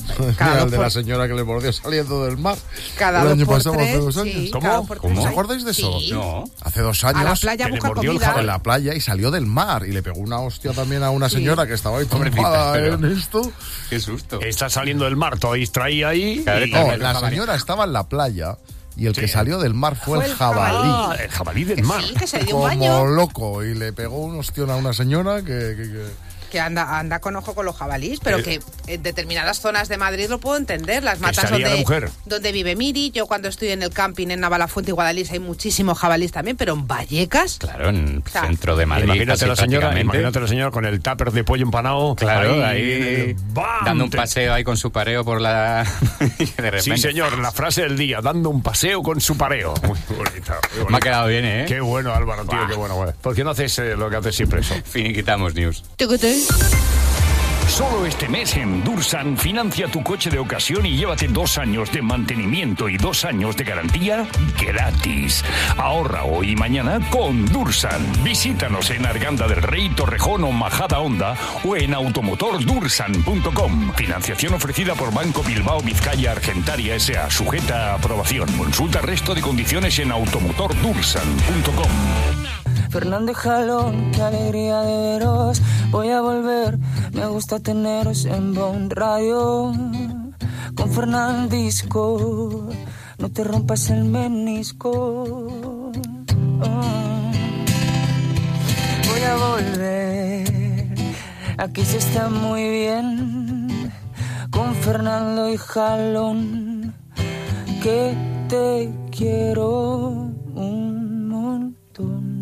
el de la señora que le mordió saliendo del mar. Cada el año 2 por pasado, 3, hace 2 años. sí, ¿Cómo? ¿Os acordáis de eso? Sí. No. Hace 2 años. A la playa busca comida. En la playa y salió del mar y le pegó una hostia también a una señora que estaba ahí tumbada en esto. Qué susto. Está saliendo del mar, toda distraída ahí. No, la señora estaba en la playa y el que salió del mar fue el jabalí. El jabalí del mar. Sí, que se dio un Como baño. loco y le pegó un ostión a una señora que anda con ojo con los jabalís, pero que en determinadas zonas de Madrid lo puedo entender. Las matas donde vive Miri. Yo cuando estoy en el camping en Navalafuente y Guadalís hay muchísimos jabalís también, pero en Vallecas. Claro, en el centro de Madrid. Imagínate la señora con el tupper de pollo empanado. Claro, ahí dando un paseo ahí con su pareo por la... de repente. Sí, señor, la frase del día, dando un paseo con su pareo. Muy bonita. Me ha quedado bien, ¿eh? Qué bueno, Álvaro, tío, qué bueno. ¿Por qué no haces lo que haces siempre eso? Finiquitamos news. Solo este mes en Dursan financia tu coche de ocasión y llévate 2 años de mantenimiento y 2 años de garantía gratis. Ahorra hoy y mañana con Dursan. Visítanos en Arganda del Rey, Torrejón o Majada Honda o en automotordursan.com. Financiación ofrecida por Banco Bilbao Vizcaya Argentaria S.A. Sujeta a aprobación. Consulta resto de condiciones en automotordursan.com. Fernández Jalón, qué alegría de veros. Voy a volver, me gusta teneros en Bon Radio. Con Fernandisco, no te rompas el menisco. Voy a volver, aquí se está muy bien. Con Fernando y Jalón, que te quiero un montón.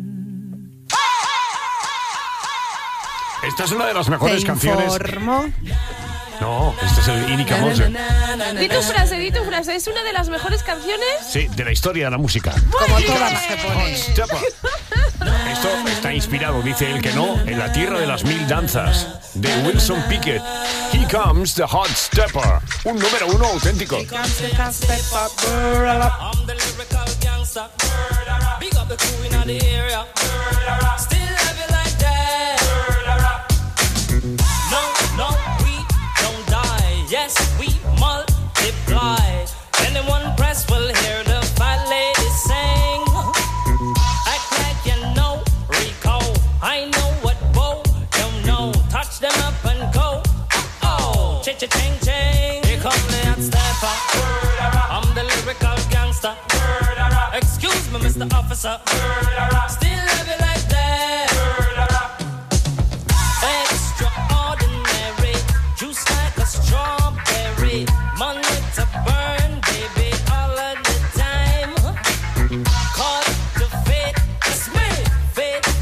Esta es una de las mejores canciones. No, este es el Inica Mose. Di tu frase. ¿Es una de las mejores canciones? Sí, de la historia de la música. Como todas se pone. Esto está inspirado, dice él que no, en la tierra de las 1000 danzas, de Wilson Pickett. Here comes the hot stepper. Un número 1 auténtico. Here comes the hot stepper. I'm the lyrical gangster. Big up the crew in the area. Still love you like that. No, we don't die. Yes, we multiply. Anyone press will hear the fat lady sing. Act like you know Rico. I know what Bo don't know. Touch them up and go. Oh, cha-cha-ching-ching. Here come the hot stepper. I'm the lyrical gangster. Excuse me, Mr. Officer. Still love you like that. Extraordinary. Juice like a strawberry. Money to burn, baby, all of the time. Caught the fit, it's me, fit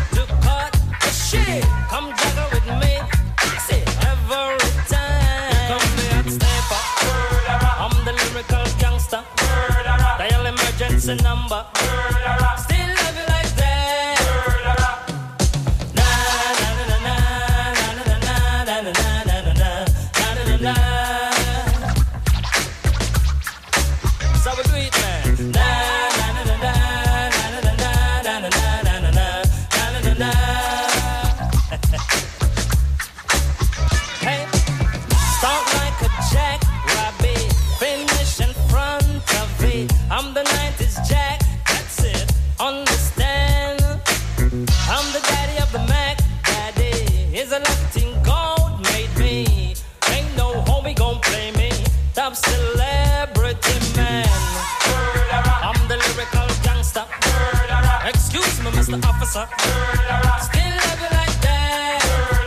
just a number. Still love you like that. Na na na na na na na na na na na na na. So we do it, man. Na na na na na na na na na na na na na. Hey, start like a jackrabbit, finish in front of it. I'm the 90s Jack, that's it. Understand? I'm the daddy of the Mac. Daddy is a Latin gold made me. Ain't no homie gon' play me. Top celebrity man. I'm the lyrical gangster. Excuse me, Mr. Officer. Still love you like that.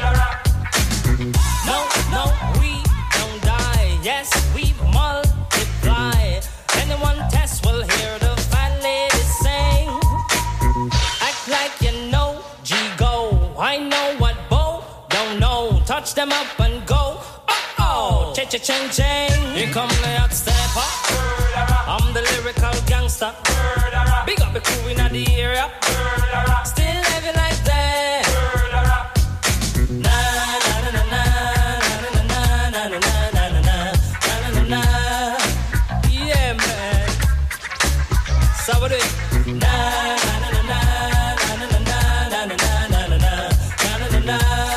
No, no, we don't die. Yes, we multiply. Anyone test will hear the fat lady sing. Act like you know, G-Go. I know what Bo don't know. Touch them up and go. Oh, cha-cha-ching-ching. Here come the hot stepper. I'm the lyrical gangster. Big up the crew in the area. Still living like that. Na na na na na na na na na na na na. Yeah, man. So what do it? Na na na na na na na na na na na na na.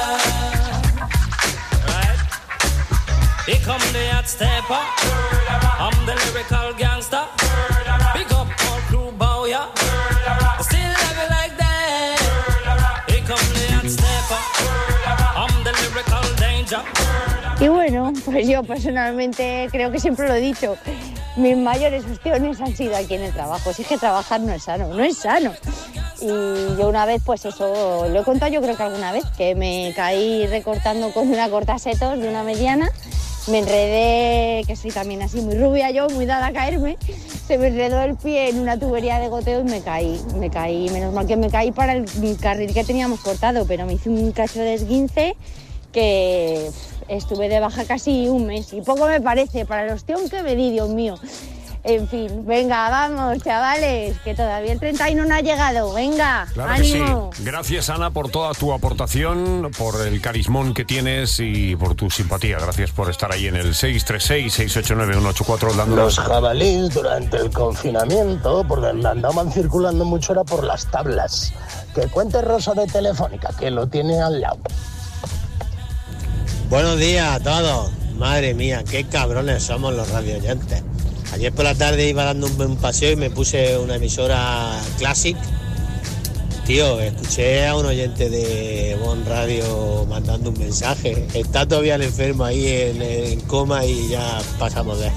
Right? Here come the hot stepper. I'm the lyrical gangster. Big up all crew bow, yeah. Still love you like that. Here come the hot stepper. I'm the lyrical danger. Y bueno, pues yo personalmente creo que siempre lo he dicho. Mis mayores opciones han sido aquí en el trabajo. Si es que trabajar no es sano, no es sano. Y yo una vez, pues eso, lo he contado yo creo que alguna vez, que me caí recortando con una cortasetos de una mediana. Me enredé, que soy también así muy rubia yo, muy dada a caerme, se me enredó el pie en una tubería de goteo y me caí, menos mal que me caí para el carril que teníamos cortado, pero me hice un cacho de esguince que estuve de baja casi un mes y poco me parece para el ostión que me di, Dios mío. En fin, venga, vamos, chavales, que todavía el 31 no ha llegado. Venga, Claro ánimo. que sí. Gracias, Ana, por toda tu aportación, por el carismón que tienes y por tu simpatía. Gracias por estar ahí en el 636-689-184 dándonos... Los jabalíes durante el confinamiento, por donde andaban circulando mucho era por las tablas. Que cuente Rosa de Telefónica, que lo tiene al lado. Buenos días a todos. Madre mía, qué cabrones somos los radioyentes. Ayer por la tarde iba dando un paseo y me puse una emisora Classic. Tío, escuché a un oyente de Bon Radio mandando un mensaje. Está todavía el enfermo ahí en coma y ya pasamos de él.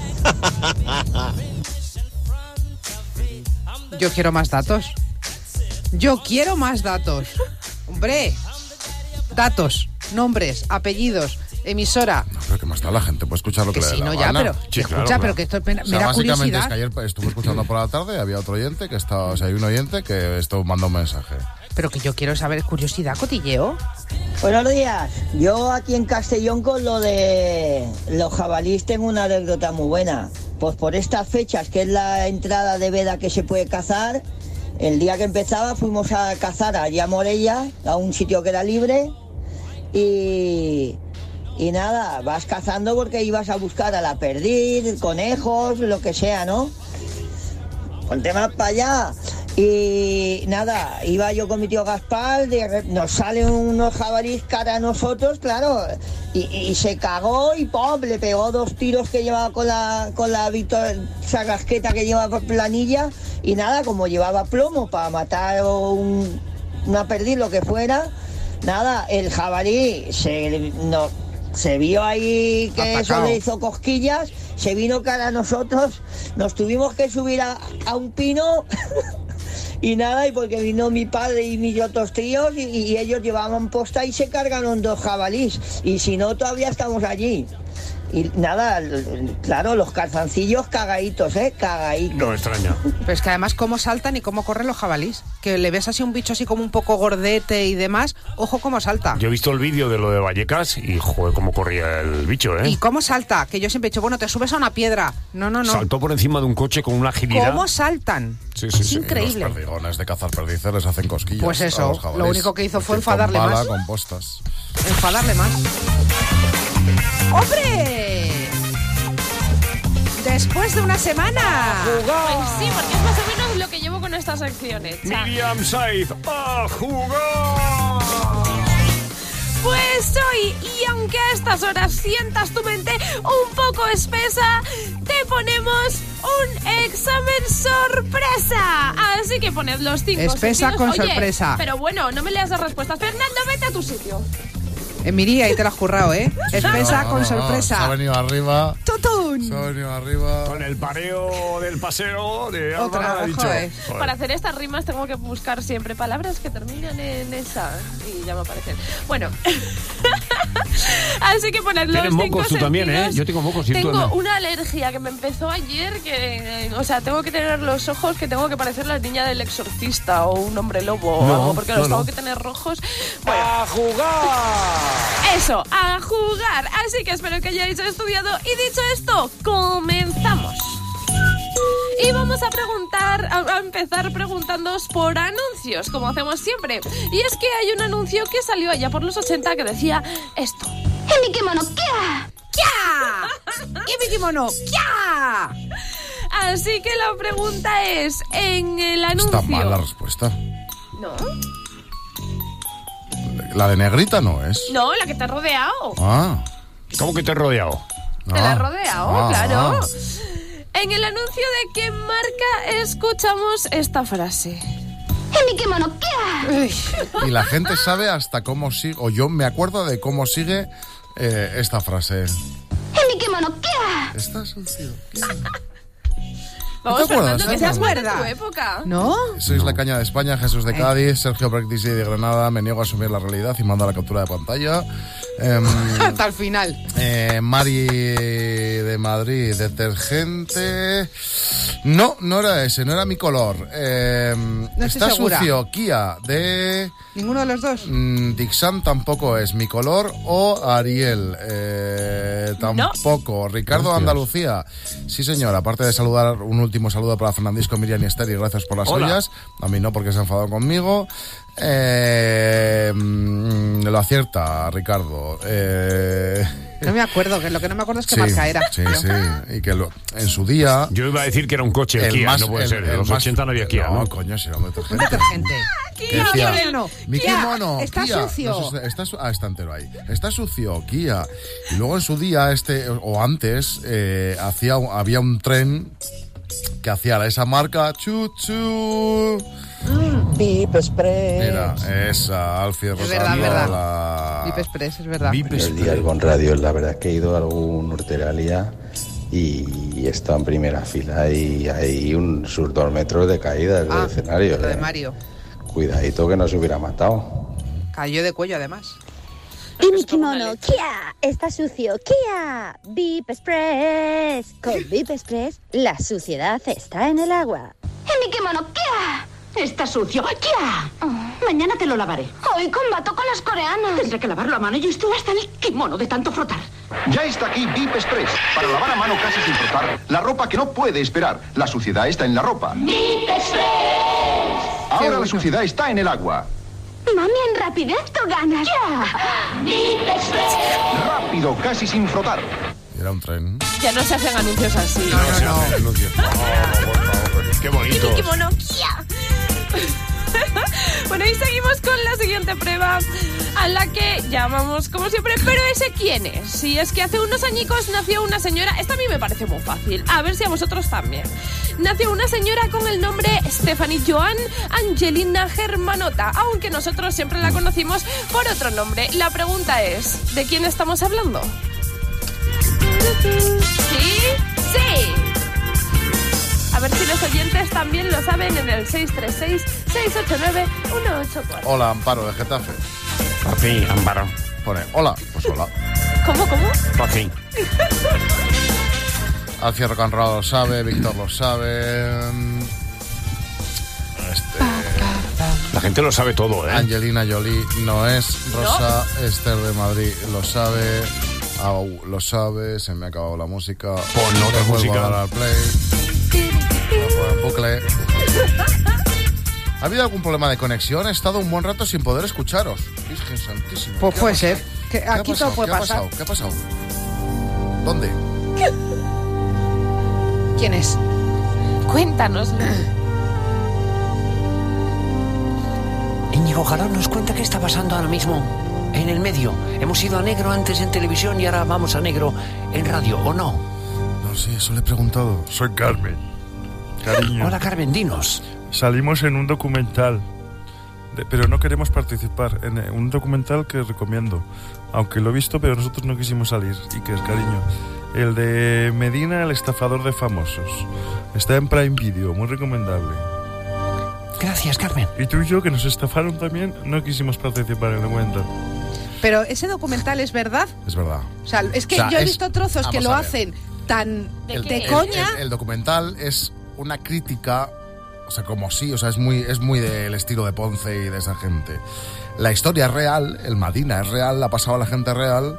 Yo quiero más datos. Yo quiero más datos. Hombre, datos, nombres, apellidos, emisora. No, pero que más da la gente puede escuchar lo que, Que le sí, dé la no, ya, gana. pero Sí, escucha, claro, pero claro. que esto es O sea, mera básicamente curiosidad. es que ayer estuve escuchando por la tarde, había otro oyente que estaba, o sea, hay un oyente que esto mandó un mensaje. Pero que yo quiero saber, curiosidad, cotilleo. Buenos días. Yo aquí en Castellón con lo de los jabalíes tengo una anécdota muy buena. Pues por estas fechas, que es la entrada de veda que se puede cazar, el día que empezaba fuimos a cazar allá a Morella, a un sitio que era libre, y nada, vas cazando porque ibas a buscar a la perdiz, conejos, lo que sea, ¿no? Ponte más para allá. Y nada, iba yo con mi tío Gaspar, nos salen unos jabalíes cara a nosotros, claro, y se cagó y ¡pum! Le pegó 2 tiros que llevaba con la esa casqueta que lleva por planilla, y nada, como llevaba plomo para matar una perdiz, lo que fuera, nada, el jabalí se vio ahí que Atacao. eso le hizo cosquillas, se vino cara a nosotros, nos tuvimos que subir a un pino y nada, y porque vino mi padre y mis otros tíos y ellos llevaban posta y se cargaron 2 jabalís, y si no todavía estamos allí. Y nada, claro, los calzoncillos cagaditos, cagaditos. No me extraña. Pero es que además cómo saltan y cómo corren los jabalís. Que le ves así un bicho así como un poco gordete y demás, ojo cómo salta. Yo he visto el vídeo de lo de Vallecas y, joder, cómo corría el bicho, ¿eh? ¿Y cómo salta? Que yo siempre he dicho, bueno, te subes a una piedra. No. Saltó por encima de un coche con una agilidad. ¿Cómo saltan? Sí, Es increíble. Los perdigones de cazar perdices les hacen cosquillas. Pues a eso, los jabalíes. lo único que hizo fue Con enfadarle bala, más. con postas. Enfadarle más. ¡Hombre! Después de una semana. Pues sí, porque es más o menos lo que llevo con estas secciones. Miriam Saiz, ¡a jugar! Pues hoy, y aunque a estas horas sientas tu mente un poco espesa, te ponemos un examen sorpresa. Así que poned los 5 Espesa sentidos. con Oye, sorpresa. Pero bueno, no me leas las respuestas. Fernando, vete a tu sitio. Miría, ahí te la has currado, ¿eh? Espesa No, con no, sorpresa. Se ha venido arriba. ¡Tutún! Se ha venido arriba. Con el pareo del paseo de Otra, Álvaro ha dicho. joder. Joder. Para hacer estas rimas tengo que buscar siempre palabras que terminan en esa. Y ya me aparecen. Bueno. Así que poned los Tienes 5 mocos tú también, ¿eh? sentidos. Yo tengo mocos y tú Tengo no. una alergia que me empezó ayer que... O sea, tengo que tener los ojos que tengo que parecer la niña del exorcista o un hombre lobo o No, algo, porque los no. tengo que tener rojos. Bueno, ¡A jugar! eso, a jugar. Así que espero que hayáis estudiado. Y dicho esto, comenzamos. Y vamos a empezar preguntándoos por anuncios, como hacemos siempre. Y es que hay un anuncio que salió allá por los 80 que decía esto. ¡Mi kimono, kia! ¡Kia! ¡Y mi kimono! ¡Kia! Así que la pregunta es, en el anuncio... Está mal la respuesta. ¿No? La de negrita no es. No, la que te ha rodeado. Ah. ¿Cómo que te he rodeado? Te la ha rodeado, claro. ah. En el anuncio de qué marca escuchamos esta frase. ¡Mi kimono, kia! Y la gente sabe hasta cómo sigue, o yo me acuerdo de cómo sigue esta frase. ¡Mi kimono, kia! Está sucio. Vamos, te acuerdas? Fernando, que ¿No te seas más de acuerdas? tu época. ¿No? Sois la caña de España, Jesús de Cádiz, Sergio Practici de Granada, me niego a asumir la realidad y mando la captura de pantalla. Hasta el final. Mari de Madrid, detergente. No, no era ese, no era mi color. No estoy está segura. sucio, Kia, de ¿Ninguno de los dos? Dixan tampoco es mi color, o Ariel tampoco. Ricardo Gracias. Andalucía. Sí, señor, aparte de saludar, un último saludo para Fernandisco, Miriam y Esther, y gracias por las Hola. ollas. A mí no, porque se ha enfadado conmigo. Lo acierta, Ricardo. No me acuerdo, que lo que no me acuerdo es qué Sí, marca era. sí, sí. Y que en su día... Yo iba a decir que era un coche Kia, no puede ser. En los 80 no había Kia, ¿no? No, coño, si era un Un detergente. detergente. Que decía, no. mi Kia, kimono, está Kia. sucio. No sé, está entero ahí. Está sucio, Kia. Y luego en su día, o antes, había un tren que hacía esa marca, chu. Vip Express. Mira, esa, Alfie Es Rosario. verdad, verdad. la- Vip Express, es verdad. Buenos días, Bon Radio. La verdad es que he ido a algún Horteralia y he estado en primera fila y hay sus 2 metros de caída del escenario. Lo de Mario. Cuidadito que no se hubiera matado. Cayó de cuello, además. ¡Y mi kimono, kia! Está sucio, kia. Vip Express. Con Vip Express, la suciedad está en el agua. ¡Y mi kimono, kia! Está sucio. ¡Ya! Mañana te lo lavaré. Hoy combato con las coreanas. Tendré que lavarlo a mano y estoy hasta el kimono de tanto frotar. Ya está aquí Vip Express, para lavar a mano casi sin frotar la ropa que no puede esperar. La suciedad está en la ropa. ¡Vip Express! Ahora la suciedad está en el agua. Mami, en rapidez tú ganas. ¡Ya! ¡Vip Express! Rápido, casi sin frotar. Era un tren. Ya no se hacen anuncios así. No se hace anuncio. Oh, por favor, qué bonito. ¡Y mi kimono, kia! Bueno, y seguimos con la siguiente prueba, a la que llamamos como siempre, ¿pero ese quién es? Si es que hace unos añicos nació una señora, esta a mí me parece muy fácil, a ver si a vosotros también. Nació una señora con el nombre Stephanie Joan Angelina Germanota, aunque nosotros siempre la conocimos por otro nombre. La pregunta es, ¿de quién estamos hablando? ¿Sí? ¡Sí! A ver si los oyentes también lo saben en el 636-689-184. Hola, Amparo de Getafe. Rafi, Amparo. Pone, hola, pues hola. ¿Cómo? Rafi. Alfie Rocanrado lo sabe, Víctor lo sabe. La gente lo sabe todo, ¿eh? Angelina Jolie no es. Rosa Esther de Madrid lo sabe. Au lo sabe. Se me ha acabado la música. Pon otra Les vuelvo música. a dar al play. Lo pongo en bucle. ¿Ha habido algún problema de conexión? He estado un buen rato sin poder escucharos. Virgen santísima. Pues ¿Qué puede ha ser. pasado? Que ¿Qué ha aquí pasado? todo puede pasar. ¿Qué ha pasado? ¿Dónde? ¿Quién es? Cuéntanoslo. Íñigo Jalón nos cuenta qué está pasando ahora mismo en el medio. Hemos ido a negro antes en televisión y ahora vamos a negro en radio, ¿o no? No sé, eso le he preguntado. Soy Carmen. Cariño. Hola, Carmen, dinos. Salimos en un documental, pero no queremos participar. En un documental que recomiendo. Aunque lo he visto, pero nosotros no quisimos salir. Y que es, cariño. El de Medina, el estafador de famosos. Está en Prime Video, muy recomendable. Gracias, Carmen. Y tú y yo, que nos estafaron también, no quisimos participar en el documental. Pero ese documental es verdad. Es verdad. O sea, es que yo he visto trozos que lo hacen tan de coña. El documental es una crítica, o sea, como sí, o sea, es muy del estilo de Ponce y de esa gente. La historia es real, el Medina es real, la ha pasado a la gente real.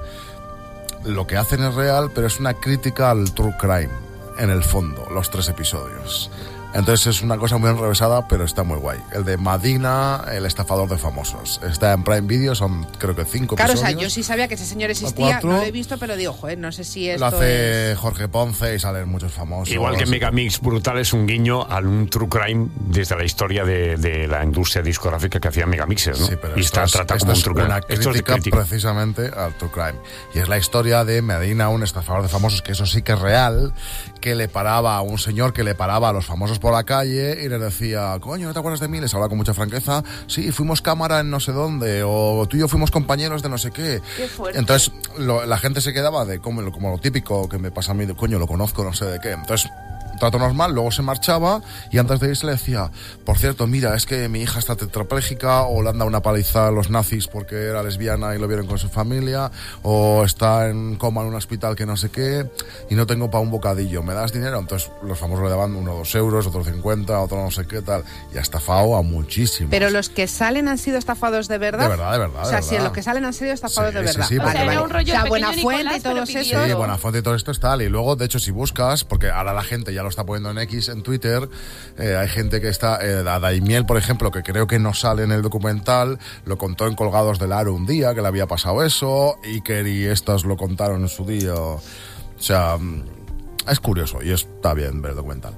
Lo que hacen es real, pero es una crítica al true crime, en el fondo, los 3 episodios. Entonces es una cosa muy enrevesada, pero está muy guay. El de Medina, el estafador de famosos. Está en Prime Video, son creo que 5 claro, episodios. O sea, yo sí sabía que ese señor existía, no lo he visto, pero digo, joder, no sé si esto lo hace Jorge Ponce y salen muchos famosos. Igual que Megamix Brutal es un guiño a un true crime desde la historia de la industria discográfica que hacía Megamixes, ¿no? Sí, pero y está tratado como un true crime. Una crítica precisamente al true crime. Y es la historia de Medina, un estafador de famosos, que eso sí que es real, que le paraba a un señor que le paraba a los famosos por la calle y le decía, coño, ¿no te acuerdas de mí? Les hablaba con mucha franqueza, sí, fuimos cámara en no sé dónde, o tú y yo fuimos compañeros de no sé qué. Qué fuerte. Entonces la gente se quedaba de como lo típico que me pasa a mí, de coño, lo conozco, no sé de qué. Entonces trato normal, luego se marchaba y antes de irse le decía, por cierto, mira, es que mi hija está tetrapléjica, o le han dado una paliza a los nazis porque era lesbiana y lo vieron con su familia, o está en coma en un hospital que no sé qué y no tengo para un bocadillo, ¿me das dinero? Entonces los famosos le daban 1 o 2 euros, otro 50, otro no sé qué tal, y ha estafado a muchísimos. Pero los que salen han sido estafados de verdad. De verdad. O sea, si los que salen han sido estafados de verdad. Sí, vale, era un rollo o sea, de Buenafuente y todos esos. Sí, Buenafuente y todo esto es tal. Y luego, de hecho, si buscas, porque ahora la gente ya lo está poniendo en X, en Twitter, hay gente que está, Daimiel, por ejemplo, que creo que no sale en el documental, lo contó en Colgados del Aro un día, que le había pasado eso, Iker y estas lo contaron en su día. O sea, es curioso y está bien ver el documental.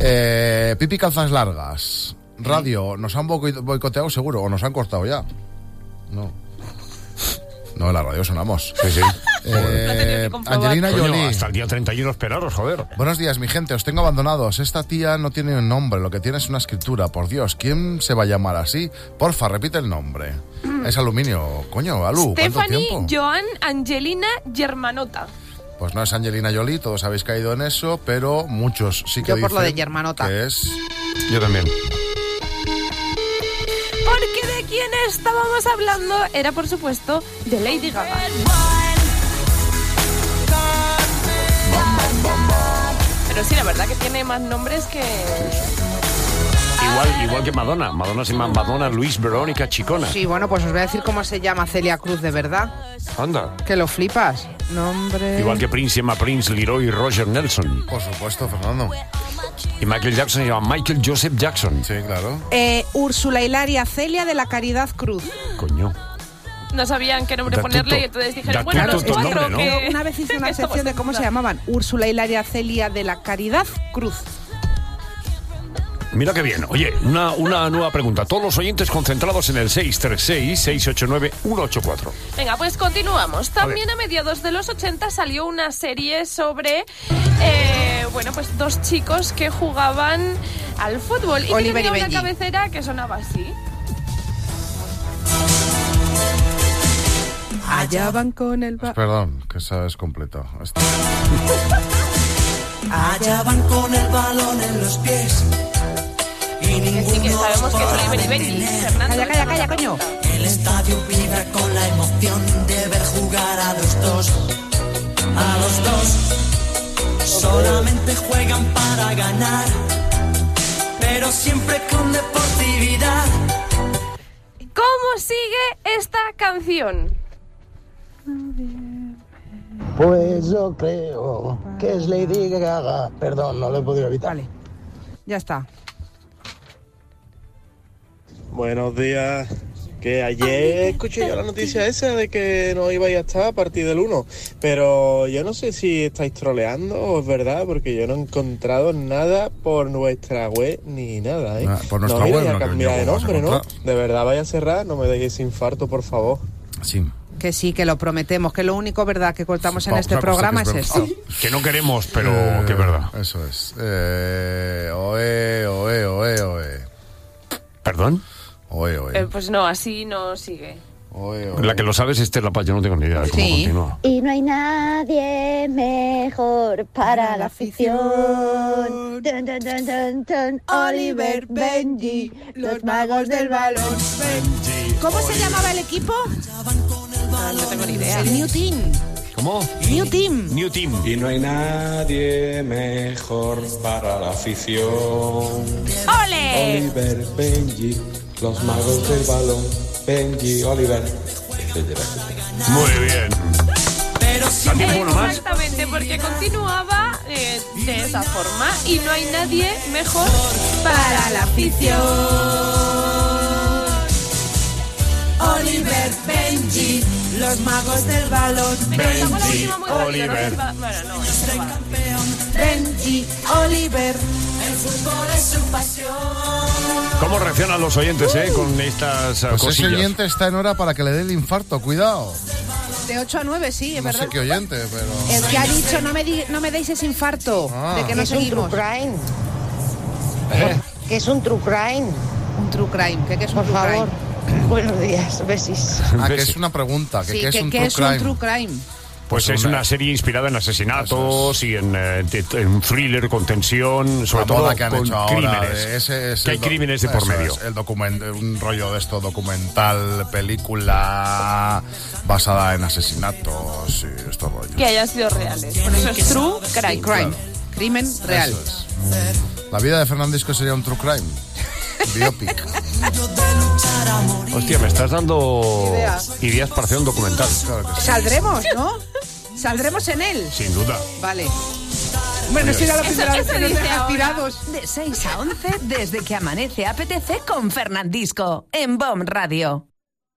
Pipi Calzas Largas, radio, ¿nos han boicoteado seguro o nos han cortado ya? No, en la radio sonamos. Sí. Angelina Jolie. Hasta el día 31 esperaros, joder. Buenos días, mi gente, os tengo abandonados. Esta tía no tiene un nombre, lo que tiene es una escritura. Por Dios, ¿quién se va a llamar así? Porfa, repite el nombre. Es aluminio. Coño, Alu, ¿cuánto Stephanie tiempo? Joan Angelina Germanota. Pues no es Angelina Jolie, todos habéis caído en eso, pero muchos sí que Yo dicen por lo de Germanota. que es... Yo también. Porque de quién estábamos hablando era, por supuesto, de Lady Gaga. Pero sí, la verdad que tiene más nombres que... Igual que Madonna. Madonna se llama Madonna Luis Verónica Chicona. Sí, bueno, pues os voy a decir cómo se llama Celia Cruz de verdad. Anda. Que lo flipas. Nombre... Igual que Prince se llama Prince Leroy Roger Nelson. Por supuesto, Fernando. Y Michael Jackson se llama Michael Joseph Jackson. Sí, claro. Úrsula Hilaria Celia de la Caridad Cruz. Coño. No sabían qué nombre Da ponerle tutto. y entonces dijeron, Da bueno, tutto los tu 4 nombre, ¿no? que... Una vez hice una que estamos sección de cómo se llamaban. Úrsula Hilaria Celia de la Caridad Cruz. Mira qué bien. Oye, una nueva pregunta. Todos los oyentes concentrados en el 636-689-184. Venga, pues continuamos. También a mediados de los 80 salió una serie sobre, bueno, pues 2 chicos que jugaban al fútbol. Y Oliver tenía y una Benji. cabecera que sonaba así. Allá van con el... Perdón, que esa es completa. Allá van con el balón en los pies. Y ninguno Sí, que sabemos que es Oliver y Benji. Fernando, Calla, coño. El estadio vibra con la emoción de ver jugar a los dos. A los dos. Solamente juegan para ganar, pero siempre con deportividad. ¿Cómo sigue esta canción? Pues yo creo que es Lady Gaga. Perdón, no lo he podido evitar. Vale, ya está. Buenos días. Que ayer escuché yo la noticia esa de que no ibais a estar a partir del 1, pero yo no sé si estáis troleando o es verdad, porque yo no he encontrado nada por nuestra web ni nada, ¿eh? Por nuestra no, mira, web, ya no, cambiar que de yo vamos a nombre, ¿no? encontrar. De verdad vaya a cerrar, no me deis ese infarto, por favor. Sí. Que sí, que lo prometemos, que lo único verdad que contamos Sí, en este una cosa programa que es es esto. verdad. Que no queremos, pero que es verdad. Eso es. Oe. ¿Perdón? Oe. Pues no, así no sigue. La que lo sabes es La Paz, yo no tengo ni idea de cómo continúa. Y no hay nadie mejor para la afición. Dun, dun, dun, dun, dun. Oliver, Benji, los magos del balón. ¿Cómo se llamaba el equipo? No tengo ni idea. El New Team. ¿Cómo? New Team. New Team. Y no hay nadie mejor para la afición. ¡Ole! Oliver, Benji, los magos del balón. Benji, Oliver, etcétera. Muy bien. ¿A tiempo uno más? Exactamente, porque continuaba de esa forma. Y no hay nadie mejor para la afición. Oliver, Benji, los magos del balón. Benji, Oliver. Bueno, no, esto va. Benji, Oliver. El fútbol es su pasión. ¿Cómo reaccionan los oyentes, con estas Pues ese cosillas? oyente está en hora para que le dé el infarto, cuidado. De 8 a 9, sí, es No verdad. sé qué oyente, pero... El que ha dicho no me deis ese infarto de que no Es un seguimos. true crime. ¿Eh? Que es un true crime. Un true crime, ¿qué es un Por true favor. crime? Buenos días, besis. Ah, que es una pregunta, que Sí, ¿qué es un ¿qué true es crime? un true crime? Pues es una serie inspirada en asesinatos y en un thriller con tensión, sobre La todo moda que han con hecho ahora, crímenes. ese es Que hay el do- crímenes de por eso medio. es, un rollo de esto documental, película basada en asesinatos y estos rollos. Que hayan sido reales. Por eso es true crime. Crime. Crimen real. Eso es. La vida de Fernandisco sería un true crime. Biopic. Hostia, me estás dando Ideas. ideas para hacer un documental. Claro que sí. Saldremos, ¿no? Saldremos en él. Sin duda. Vale. Bueno, esto ya la primera vez eso que nos dice dejas ahora. tirados. De 6 a 11, desde que amanece apetece con Fernandisco en BOM Radio.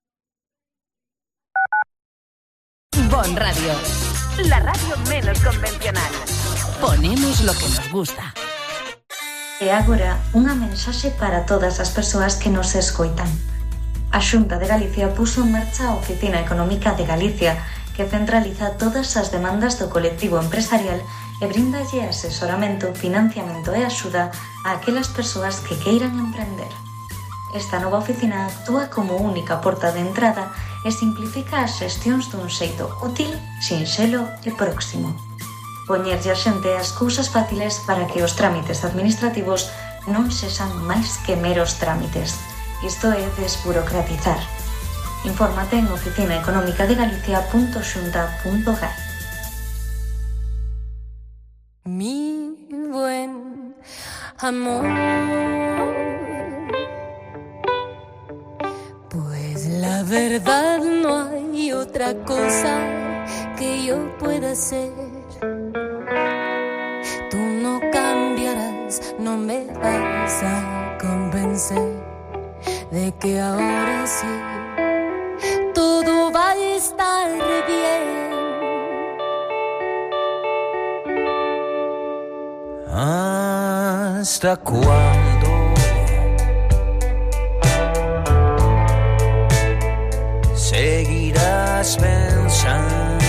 BOM Radio, la radio menos convencional. Ponemos lo que nos gusta. E agora, unha mensaxe para todas as persoas que nos escoitan. A Xunta de Galicia puso en marcha a Oficina Económica de Galicia, que centraliza todas as demandas do colectivo empresarial e brindalle asesoramento, financiamento e axuda a aquelas persoas que queiran emprender. Esta nova oficina actúa como única porta de entrada e simplifica as xestións dun xeito útil, sinxelo e próximo. Poñerlle a xente as cousas fáciles para que os trámites administrativos non sexan máis que meros trámites. Isto é desburocratizar. Infórmate en oficinaeconomicadegalicia.xunta.gal. Mi buen amor, pues la verdad no hay otra cosa que yo pueda hacer. Tú no cambiarás, no me vas a convencer de que ahora sí todo va a estar bien. ¿Hasta cuándo seguirás pensando